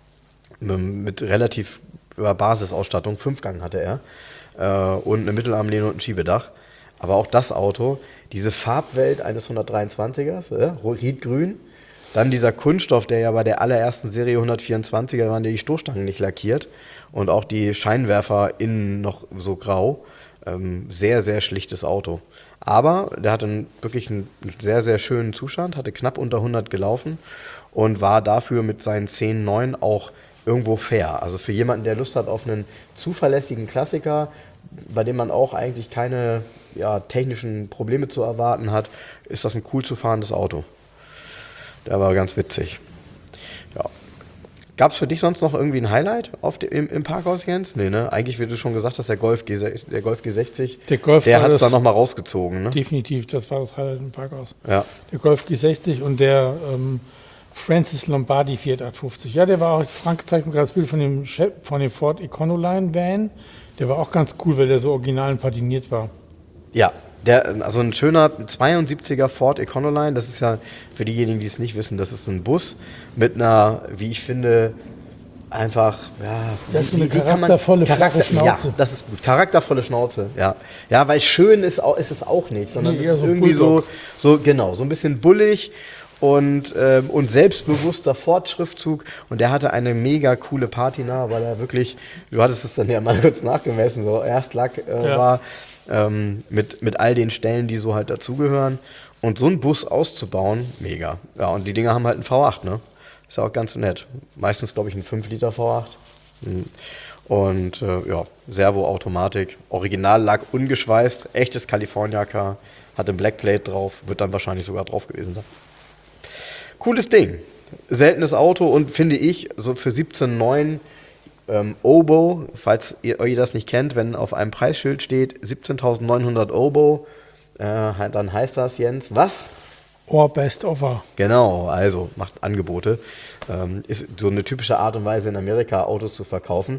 mit relativ Basisausstattung, 5-Gang hatte er, und eine Mittelarmlehne und ein Schiebedach. Aber auch das Auto, diese Farbwelt eines 123ers, riedgrün, dann dieser Kunststoff, der ja bei der allerersten Serie 124er waren, die Stoßstangen nicht lackiert und auch die Scheinwerfer innen noch so grau. Sehr, sehr schlichtes Auto. Aber der hatte wirklich einen sehr, sehr schönen Zustand, hatte knapp unter 100 gelaufen und war dafür mit seinen 10,9 auch irgendwo fair. Also für jemanden, der Lust hat auf einen zuverlässigen Klassiker, bei dem man auch eigentlich keine technischen Probleme zu erwarten hat, ist das ein cool zu fahrendes Auto. Der war ganz witzig. Ja. Gab es für dich sonst noch irgendwie ein Highlight im Parkhaus, Jens? Nee, ne? Eigentlich, wie du schon gesagt hast, der Golf G60, der hat es dann nochmal rausgezogen, ne? Definitiv, das war das Highlight im Parkhaus. Ja. Der Golf G60 und der Francis Lombardi Fiat 850. Ja, der war auch, Frank zeigt mir gerade das Bild von dem Ford Econoline Van. Der war auch ganz cool, weil der so original und patiniert war. Ja, also ein schöner 72er Ford Econoline, das ist ja für diejenigen, die es nicht wissen, das ist ein Bus mit einer, wie ich finde, einfach, eine charaktervolle Schnauze. Ja, das ist gut, charaktervolle Schnauze, ja. Ja, weil schön ist es auch nicht, sondern es ist so irgendwie so ein bisschen bullig und selbstbewusster Ford-Schriftzug und der hatte eine mega coole Patina, weil er wirklich, du hattest es dann ja mal kurz nachgemessen, so Erstlack war, mit all den Stellen, die so halt dazugehören. Und so einen Bus auszubauen, mega. Ja, und die Dinger haben halt einen V8, ne? Ist ja auch ganz nett. Meistens, glaube ich, ein 5-Liter V8. Und Servo-Automatik. Originallack, ungeschweißt, echtes California-Car. Hat ein Blackplate drauf, wird dann wahrscheinlich sogar drauf gewesen sein. Cooles Ding. Seltenes Auto und finde ich, so für 17,9 Obo, falls ihr das nicht kennt, wenn auf einem Preisschild steht 17.900 Obo, dann heißt das, Jens, was? Best Offer. Genau, also macht Angebote. Ist so eine typische Art und Weise in Amerika, Autos zu verkaufen.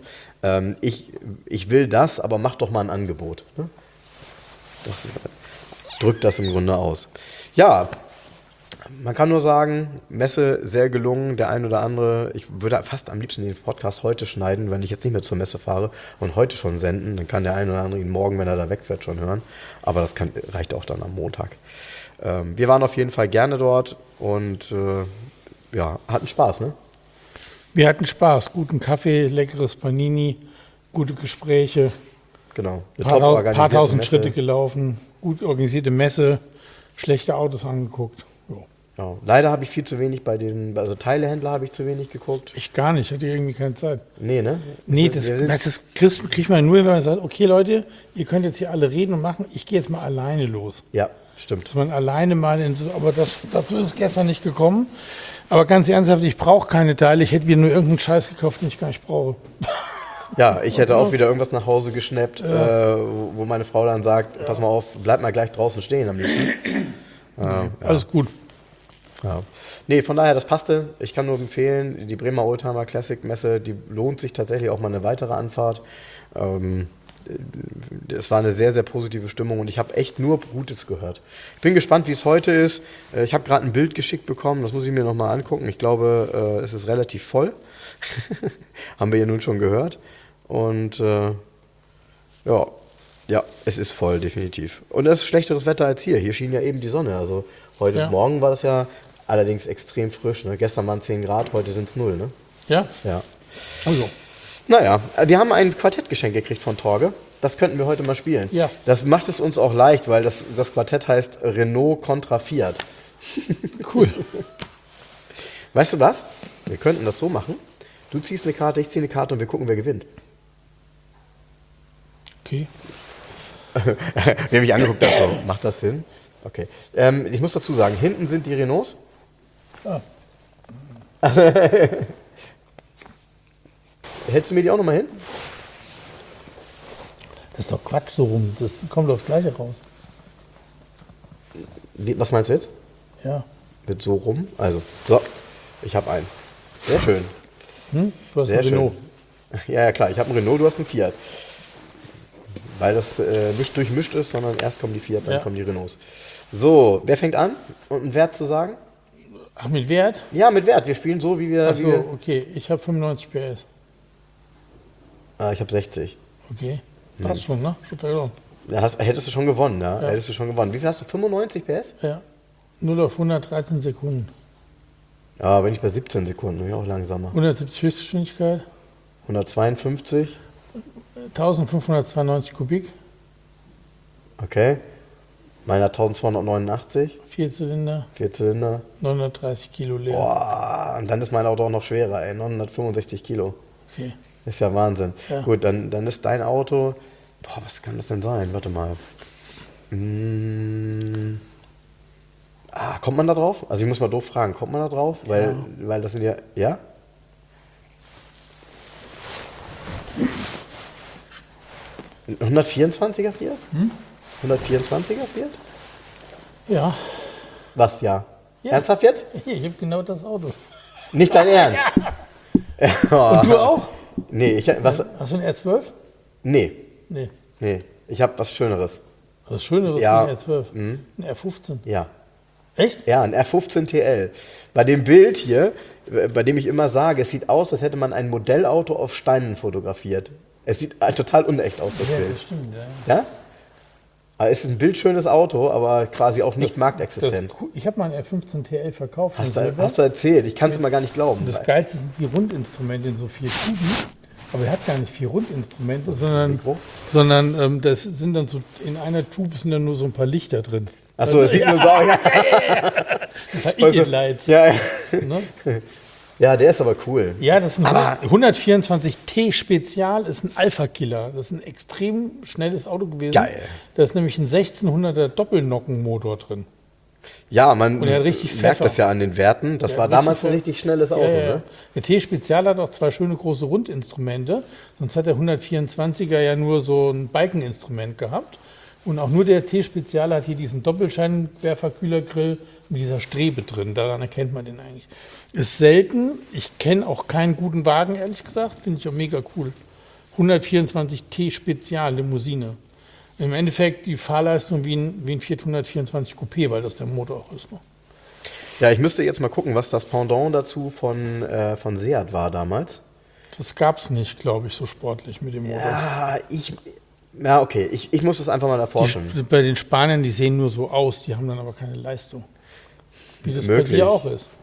Ich will das, aber mach doch mal ein Angebot. Ne? Das drückt das im Grunde aus. Ja, man kann nur sagen, Messe sehr gelungen, der ein oder andere, ich würde fast am liebsten den Podcast heute schneiden, wenn ich jetzt nicht mehr zur Messe fahre und heute schon senden, dann kann der ein oder andere ihn morgen, wenn er da wegfährt, schon hören, aber das reicht auch dann am Montag. Wir waren auf jeden Fall gerne dort und hatten Spaß, ne? Wir hatten Spaß, guten Kaffee, leckeres Panini, gute Gespräche, genau. Ein paar tausend Schritte gelaufen, gut organisierte Messe, schlechte Autos angeguckt. Ja, leider habe ich viel zu wenig also Teilehändler habe ich zu wenig geguckt. Ich gar nicht, hatte irgendwie keine Zeit. Nee, ne? Nee, das kriegt man nur, wenn man sagt, okay Leute, ihr könnt jetzt hier alle reden und machen, ich gehe jetzt mal alleine los. Ja, stimmt. Dass man alleine mal aber dazu ist es gestern nicht gekommen. Aber ganz ernsthaft, ich brauche keine Teile, ich hätte wieder nur irgendeinen Scheiß gekauft, den ich gar nicht brauche. Ja, ich hätte auch wieder irgendwas nach Hause geschnappt, wo meine Frau dann sagt, pass mal auf, bleib mal gleich draußen stehen am liebsten. Alles gut. Ja. Nee, von daher, das passte. Ich kann nur empfehlen, die Bremer Oldtimer Classic Messe, die lohnt sich tatsächlich auch mal eine weitere Anfahrt. Es war eine sehr, sehr positive Stimmung und ich habe echt nur Gutes gehört. Ich bin gespannt, wie es heute ist. Ich habe gerade ein Bild geschickt bekommen, das muss ich mir nochmal angucken. Ich glaube, es ist relativ voll. Haben wir ja nun schon gehört. Und es ist voll, definitiv. Und es ist schlechteres Wetter als hier. Hier schien ja eben die Sonne. Also heute Morgen war das ja allerdings extrem frisch. Ne? Gestern waren 10 Grad, heute sind es 0. Ne? Ja? Ja. Also. Naja, wir haben ein Quartettgeschenk gekriegt von Torge. Das könnten wir heute mal spielen. Ja. Das macht es uns auch leicht, weil das Quartett heißt Renault Contra Fiat. Cool. Weißt du was? Wir könnten das so machen. Du ziehst eine Karte, ich ziehe eine Karte und wir gucken, wer gewinnt. Okay. Wir haben mich angeguckt, also macht das Sinn? Okay. Ich muss dazu sagen, hinten sind die Renaults. Ah. Hältst du mir die auch nochmal hin? Das ist doch Quatsch so rum. Das kommt aufs Gleiche raus. Was meinst du jetzt? Ja. Mit so rum? Also, so, ich habe einen. Sehr schön. Du hast Sehr einen Renault. schön. Ja, klar, ich habe einen Renault, du hast einen Fiat. Weil das nicht durchmischt ist, sondern erst kommen die Fiat, dann kommen die Renaults. So, wer fängt an? Und einen Wert zu sagen? Ach, mit Wert? Ja, mit Wert. Wir spielen so, wie wir... Ach so, okay. Ich habe 95 PS. Ich habe 60. Okay. Passt schon, ne? Ja, hättest du schon gewonnen, ja? Hättest du schon gewonnen. Wie viel hast du? 95 PS? Ja. 0 auf 113 Sekunden. Ja, bin ich bei 17 Sekunden, bin ich auch langsamer. 170 Höchstgeschwindigkeit. 152. 1592 Kubik. Okay. Meiner 1289. 4 Zylinder. 4 Zylinder. 930 Kilo leer. Boah, und dann ist mein Auto auch noch schwerer, ey. 965 Kilo. Okay. Ist ja Wahnsinn. Ja. Gut, dann ist dein Auto. Boah, was kann das denn sein? Warte mal. Kommt man da drauf? Also ich muss mal doof fragen, kommt man da drauf? Weil das sind ja. Ja? Ein 124er Fiat? 124er Fiat? Ja. Was, ja? Ja. Ernsthaft jetzt? Hier, ich habe genau das Auto. Nicht dein Ernst? Und du auch? Nee, was? Hast du einen R12? Nee, Nee. ich habe was Schöneres. Was Schöneres Ja. wie ein R12. Ein R15. Ja. Echt? Ja, ein R15 TL. Bei dem Bild hier, bei dem ich immer sage, es sieht aus, als hätte man ein Modellauto auf Steinen fotografiert. Es sieht total unecht aus, das Ja, Bild. das stimmt. Ja. Ja? Aber es ist ein bildschönes Auto, aber quasi auch nicht Das marktexistent. ist cool. Ich habe mal einen R15 TL verkauft. Hast in du, Silber. hast du erzählt? Ich kann es immer gar nicht glauben. Das Geilste sind die Rundinstrumente in so 4 Tuben. Aber er hat gar nicht 4 Rundinstrumente, sondern das sind dann so, in einer Tube sind dann nur so ein paar Lichter drin. Achso, es sieht nur so aus. Ja. Ein paar Idiot-Lights. Ja, ja. Ne? Ja, der ist aber cool. Ja, das ist ein 124T Spezial, ist ein Alpha-Killer. Das ist ein extrem schnelles Auto gewesen. Geil. Da ist nämlich ein 1600er Doppelnockenmotor drin. Ja, man Und er hat richtig merkt Pfeffer. das ja an den Werten. Das Ja, war richtig damals ein voll. richtig schnelles Auto. Ja. Ne? Der T-Spezial hat auch 2 schöne große Rundinstrumente. Sonst hat der 124er ja nur so ein Balkeninstrument gehabt. Und auch nur der T-Spezial hat hier diesen Doppelscheinwerferkühlergrill mit dieser Strebe drin. Daran erkennt man den eigentlich. Ist selten. Ich kenne auch keinen guten Wagen, ehrlich gesagt. Finde ich auch mega cool. 124 T-Spezial Limousine. Im Endeffekt die Fahrleistung wie ein Fiat 124 Coupé, weil das der Motor auch ist. Ne? Ja, ich müsste jetzt mal gucken, was das Pendant dazu von Seat war damals. Das gab es nicht, glaube ich, so sportlich mit dem Motor. Okay, ich muss das einfach mal erforschen. Bei den Spaniern, die sehen nur so aus, die haben dann aber keine Leistung. Wie das bei Möglich. dir auch ist.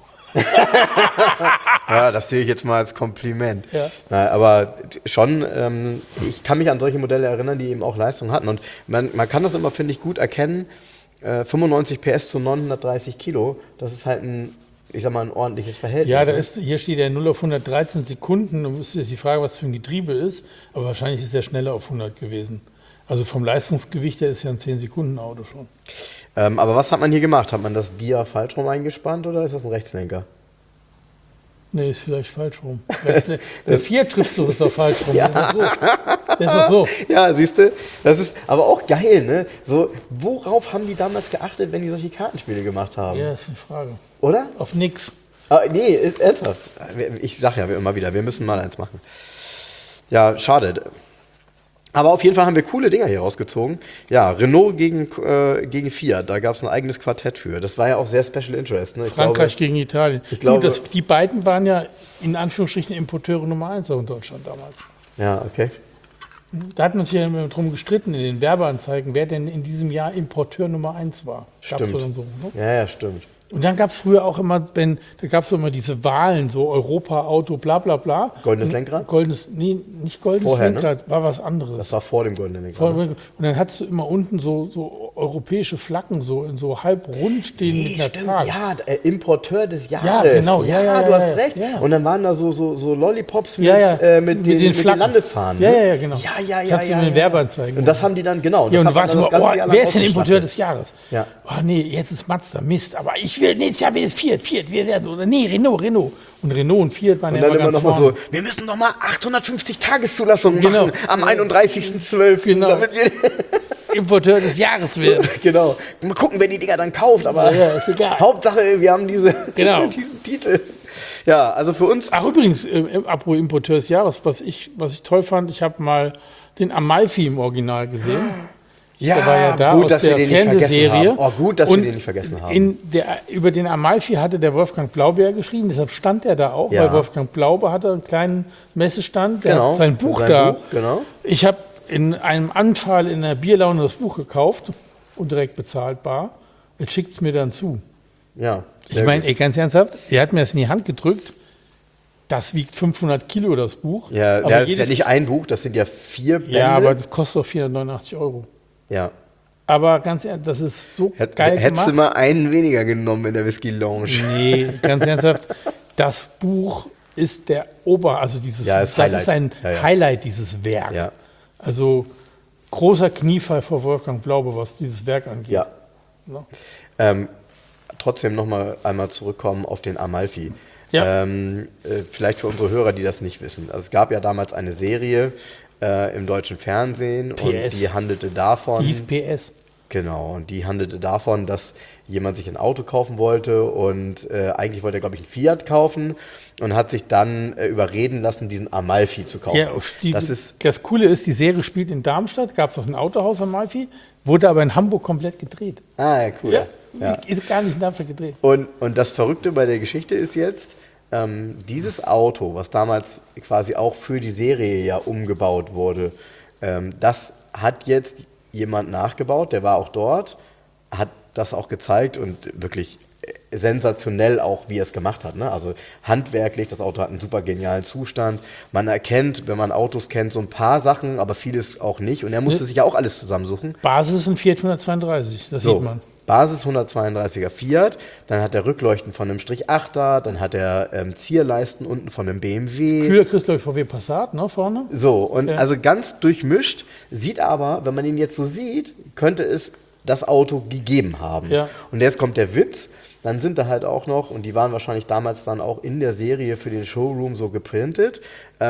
Ja, das sehe ich jetzt mal als Kompliment. Ja. Na, aber schon, ich kann mich an solche Modelle erinnern, die eben auch Leistung hatten. Und man kann das immer, finde ich, gut erkennen. 95 PS zu 930 Kilo, das ist halt ein ordentliches Verhältnis. Ja, ne? hier steht der 0 auf 113 Sekunden. Und ist jetzt die Frage, was für ein Getriebe ist. Aber wahrscheinlich ist er schneller auf 100 gewesen. Also vom Leistungsgewicht her ist ja ein 10-Sekunden-Auto schon. Aber was hat man hier gemacht? Hat man das Dia falsch rum eingespannt oder ist das ein Rechtslenker? Nee, ist vielleicht falsch rum. Der Fiat-Schriftzug ist doch falsch rum. Ja. Der ist doch so. Ja, siehst du, das ist aber auch geil, ne? So, worauf haben die damals geachtet, wenn die solche Kartenspiele gemacht haben? Ja, ist eine Frage. Oder? Auf nix. Nee, ernsthaft. Ich sag ja immer wieder, wir müssen mal eins machen. Ja, schade. Aber auf jeden Fall haben wir coole Dinger hier rausgezogen. Ja, Renault gegen Fiat, da gab es ein eigenes Quartett für. Das war ja auch sehr Special Interest. Ne? Frankreich gegen Italien. Ich glaube, Die beiden waren ja in Anführungsstrichen Importeure Nummer 1 auch in Deutschland damals. Ja, okay. Da hat man sich ja immer drum gestritten in den Werbeanzeigen, wer denn in diesem Jahr Importeur Nummer 1 war. Gab's Stimmt. dann so, ne? Ja, stimmt. Und dann gab es früher auch immer, da gab es immer diese Wahlen, so Europa, Auto, bla bla bla. Goldenes Lenkrad? Nicht goldenes Vorher, Lenkrad, war was anderes. Das war vor dem goldenen Lenkrad. Und dann hattest du immer unten so europäische Flaggen so in so halb rund stehen mit einer stimmt. Zahl. Ja, Importeur des Jahres. Ja, genau. Ja, du hast recht. ja. Und dann waren da so Lollipops mit, Mit den den Flaggen. Landesfahnen. Ja, ne? ja, genau. Ja. Kannst du mir den Werbeanzeigen. Und das haben die dann, genau. Ja, und das du hat warst man immer, das ganze Jahr lang wer ist denn Importeur ausgestattet. des Jahres? Ja. Ach nee, jetzt ist Mazda, Mist, aber ich will, nächstes Jahr will es Fiat, wir werden, oder nee, Renault. Und Renault und Fiat waren Und ja dann immer immer ganz noch mal vorne. so, wir müssen noch mal 850 Tageszulassungen Genau. machen am 31.12. Genau. Damit wir Importeur des Jahres werden. genau. Mal gucken, wer die Dinger dann kauft, aber Ja, ist egal. Hauptsache, wir haben Genau. diesen Titel. Ja, also für uns. Ach übrigens, apropos Importeur des Jahres, was ich toll fand, ich habe mal den Amalfi im Original gesehen. Ja, Der war ja da gut, aus dass wir der den nicht vergessen Fernsehserie. haben. Oh, gut, dass Und wir den nicht vergessen haben. Über den Amalfi hatte der Wolfgang Blaubeer geschrieben, deshalb stand er da auch, Ja. weil Wolfgang Blaube hatte einen kleinen Messestand, der Genau, hat sein Buch sein da. Buch, genau. Ich habe in einem Anfall in der Bierlaune das Buch gekauft und direkt bezahlbar. Er schickt es mir dann zu. Ja, Ich meine, ey, ganz ernsthaft, er hat mir das in die Hand gedrückt. Das wiegt 500 Kilo, das Buch. ja, aber das ist ja jedes, nicht ein Buch, das sind ja 4 Bände. ja, aber das kostet auch 489 Euro. ja. Aber ganz ehrlich, das ist so geil Hättest du gemacht. mal einen weniger genommen in der Whisky Lounge. Nee, ganz ernsthaft, das Buch ist der also dieses, Ja, ist das Highlight. ist ein Ja, ja. Highlight, dieses Werk. Ja. Also großer Kniefall vor Wolfgang Blaube, was dieses Werk angeht. Ja. Ne? Trotzdem noch mal einmal zurückkommen auf den Amalfi. Ja. Vielleicht für unsere Hörer, die das nicht wissen. Also es gab ja damals eine Serie im deutschen Fernsehen und PS. die handelte davon. Die hieß PS. Genau, und die handelte davon, dass jemand sich ein Auto kaufen wollte und eigentlich wollte er, glaube ich, einen Fiat kaufen und hat sich dann überreden lassen, diesen Amalfi zu kaufen. Ja, das Coole ist, die Serie spielt in Darmstadt, gab es auch ein Autohaus Amalfi, wurde aber in Hamburg komplett gedreht. Ah, ja, cool. Ja. Ist gar nicht in Darmstadt gedreht. Und das Verrückte bei der Geschichte ist jetzt, dieses Auto, was damals quasi auch für die Serie ja umgebaut wurde, das hat jetzt jemand nachgebaut, der war auch dort, hat das auch gezeigt und wirklich sensationell auch, wie er es gemacht hat. Ne? Also handwerklich, das Auto hat einen super genialen Zustand. Man erkennt, wenn man Autos kennt, so ein paar Sachen, aber vieles auch nicht. Und er musste sich ja auch alles zusammensuchen. Basis ist ein Fiat 132, das sieht man. Basis 132er Fiat, dann hat er Rückleuchten von einem Strich 8er, dann hat er Zierleisten unten von einem BMW. Kühler kriegst du, glaube ich, VW Passat, ne, vorne. So, und Ja. also ganz durchmischt, sieht aber, wenn man ihn jetzt so sieht, könnte es das Auto gegeben haben. Ja. Und jetzt kommt der Witz, dann sind da halt auch noch, und die waren wahrscheinlich damals dann auch in der Serie für den Showroom so geprintet,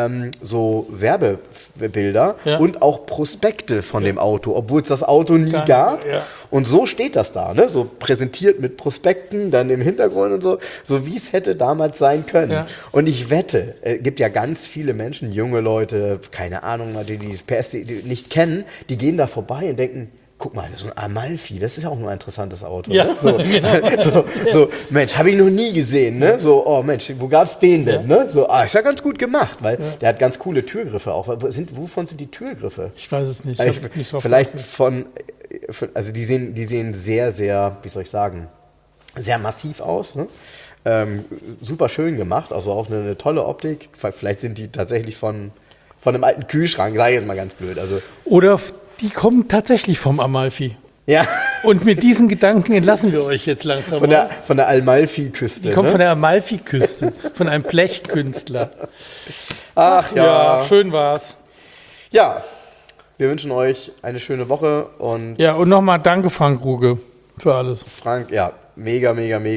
so Werbebilder Ja. und auch Prospekte von dem Auto, obwohl es das Auto nie gab. Ja. Und so steht das da, ne? So präsentiert mit Prospekten, dann im Hintergrund und so wie es hätte damals sein können. Ja. Und ich wette, es gibt ja ganz viele Menschen, junge Leute, keine Ahnung, die PS nicht kennen, die gehen da vorbei und denken, guck mal, das ist ein Amalfi, das ist ja auch ein interessantes Auto. Ja, Ne? So, genau. so, Mensch, habe ich noch nie gesehen. Ne? So, oh Mensch, wo gab's den denn? Ne? So, ist ja ganz gut gemacht, weil der hat ganz coole Türgriffe auch. Wovon sind die Türgriffe? Ich weiß es nicht. Also Ich hab nicht drauf vielleicht geachtet. also die sehen sehr, sehr, wie soll ich sagen, sehr massiv aus. Ne? Super schön gemacht, also auch eine tolle Optik. Vielleicht sind die tatsächlich von einem alten Kühlschrank, sage ich jetzt mal ganz blöd. Also, Oder die kommen tatsächlich vom Amalfi. ja, Und mit diesen Gedanken entlassen wir euch jetzt langsam. von der Amalfi-Küste. Die kommt ne? von der Amalfi-Küste, von einem Blechkünstler. Ach ja. Schön war's. Ja, wir wünschen euch eine schöne Woche und Ja, und nochmal danke, Frank Ruge, für alles. Frank, ja, mega.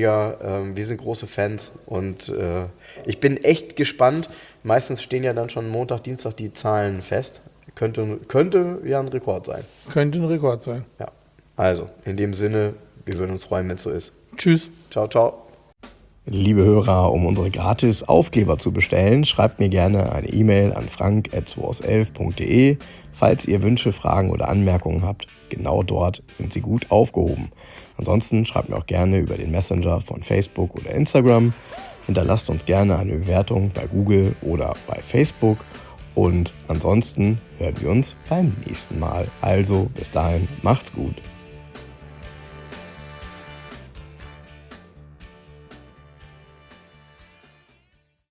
Wir sind große Fans und ich bin echt gespannt. Meistens stehen ja dann schon Montag, Dienstag die Zahlen fest. Könnte ja ein Rekord sein. Könnte ein Rekord sein. Ja, also in dem Sinne, wir würden uns freuen, wenn es so ist. Tschüss. Ciao, ciao. Liebe Hörer, um unsere gratis Aufkleber zu bestellen, schreibt mir gerne eine E-Mail an frank@2aus11.de. Falls ihr Wünsche, Fragen oder Anmerkungen habt, genau dort sind sie gut aufgehoben. Ansonsten schreibt mir auch gerne über den Messenger von Facebook oder Instagram. Hinterlasst uns gerne eine Bewertung bei Google oder bei Facebook. Und ansonsten hören wir uns beim nächsten Mal. Also bis dahin, macht's gut.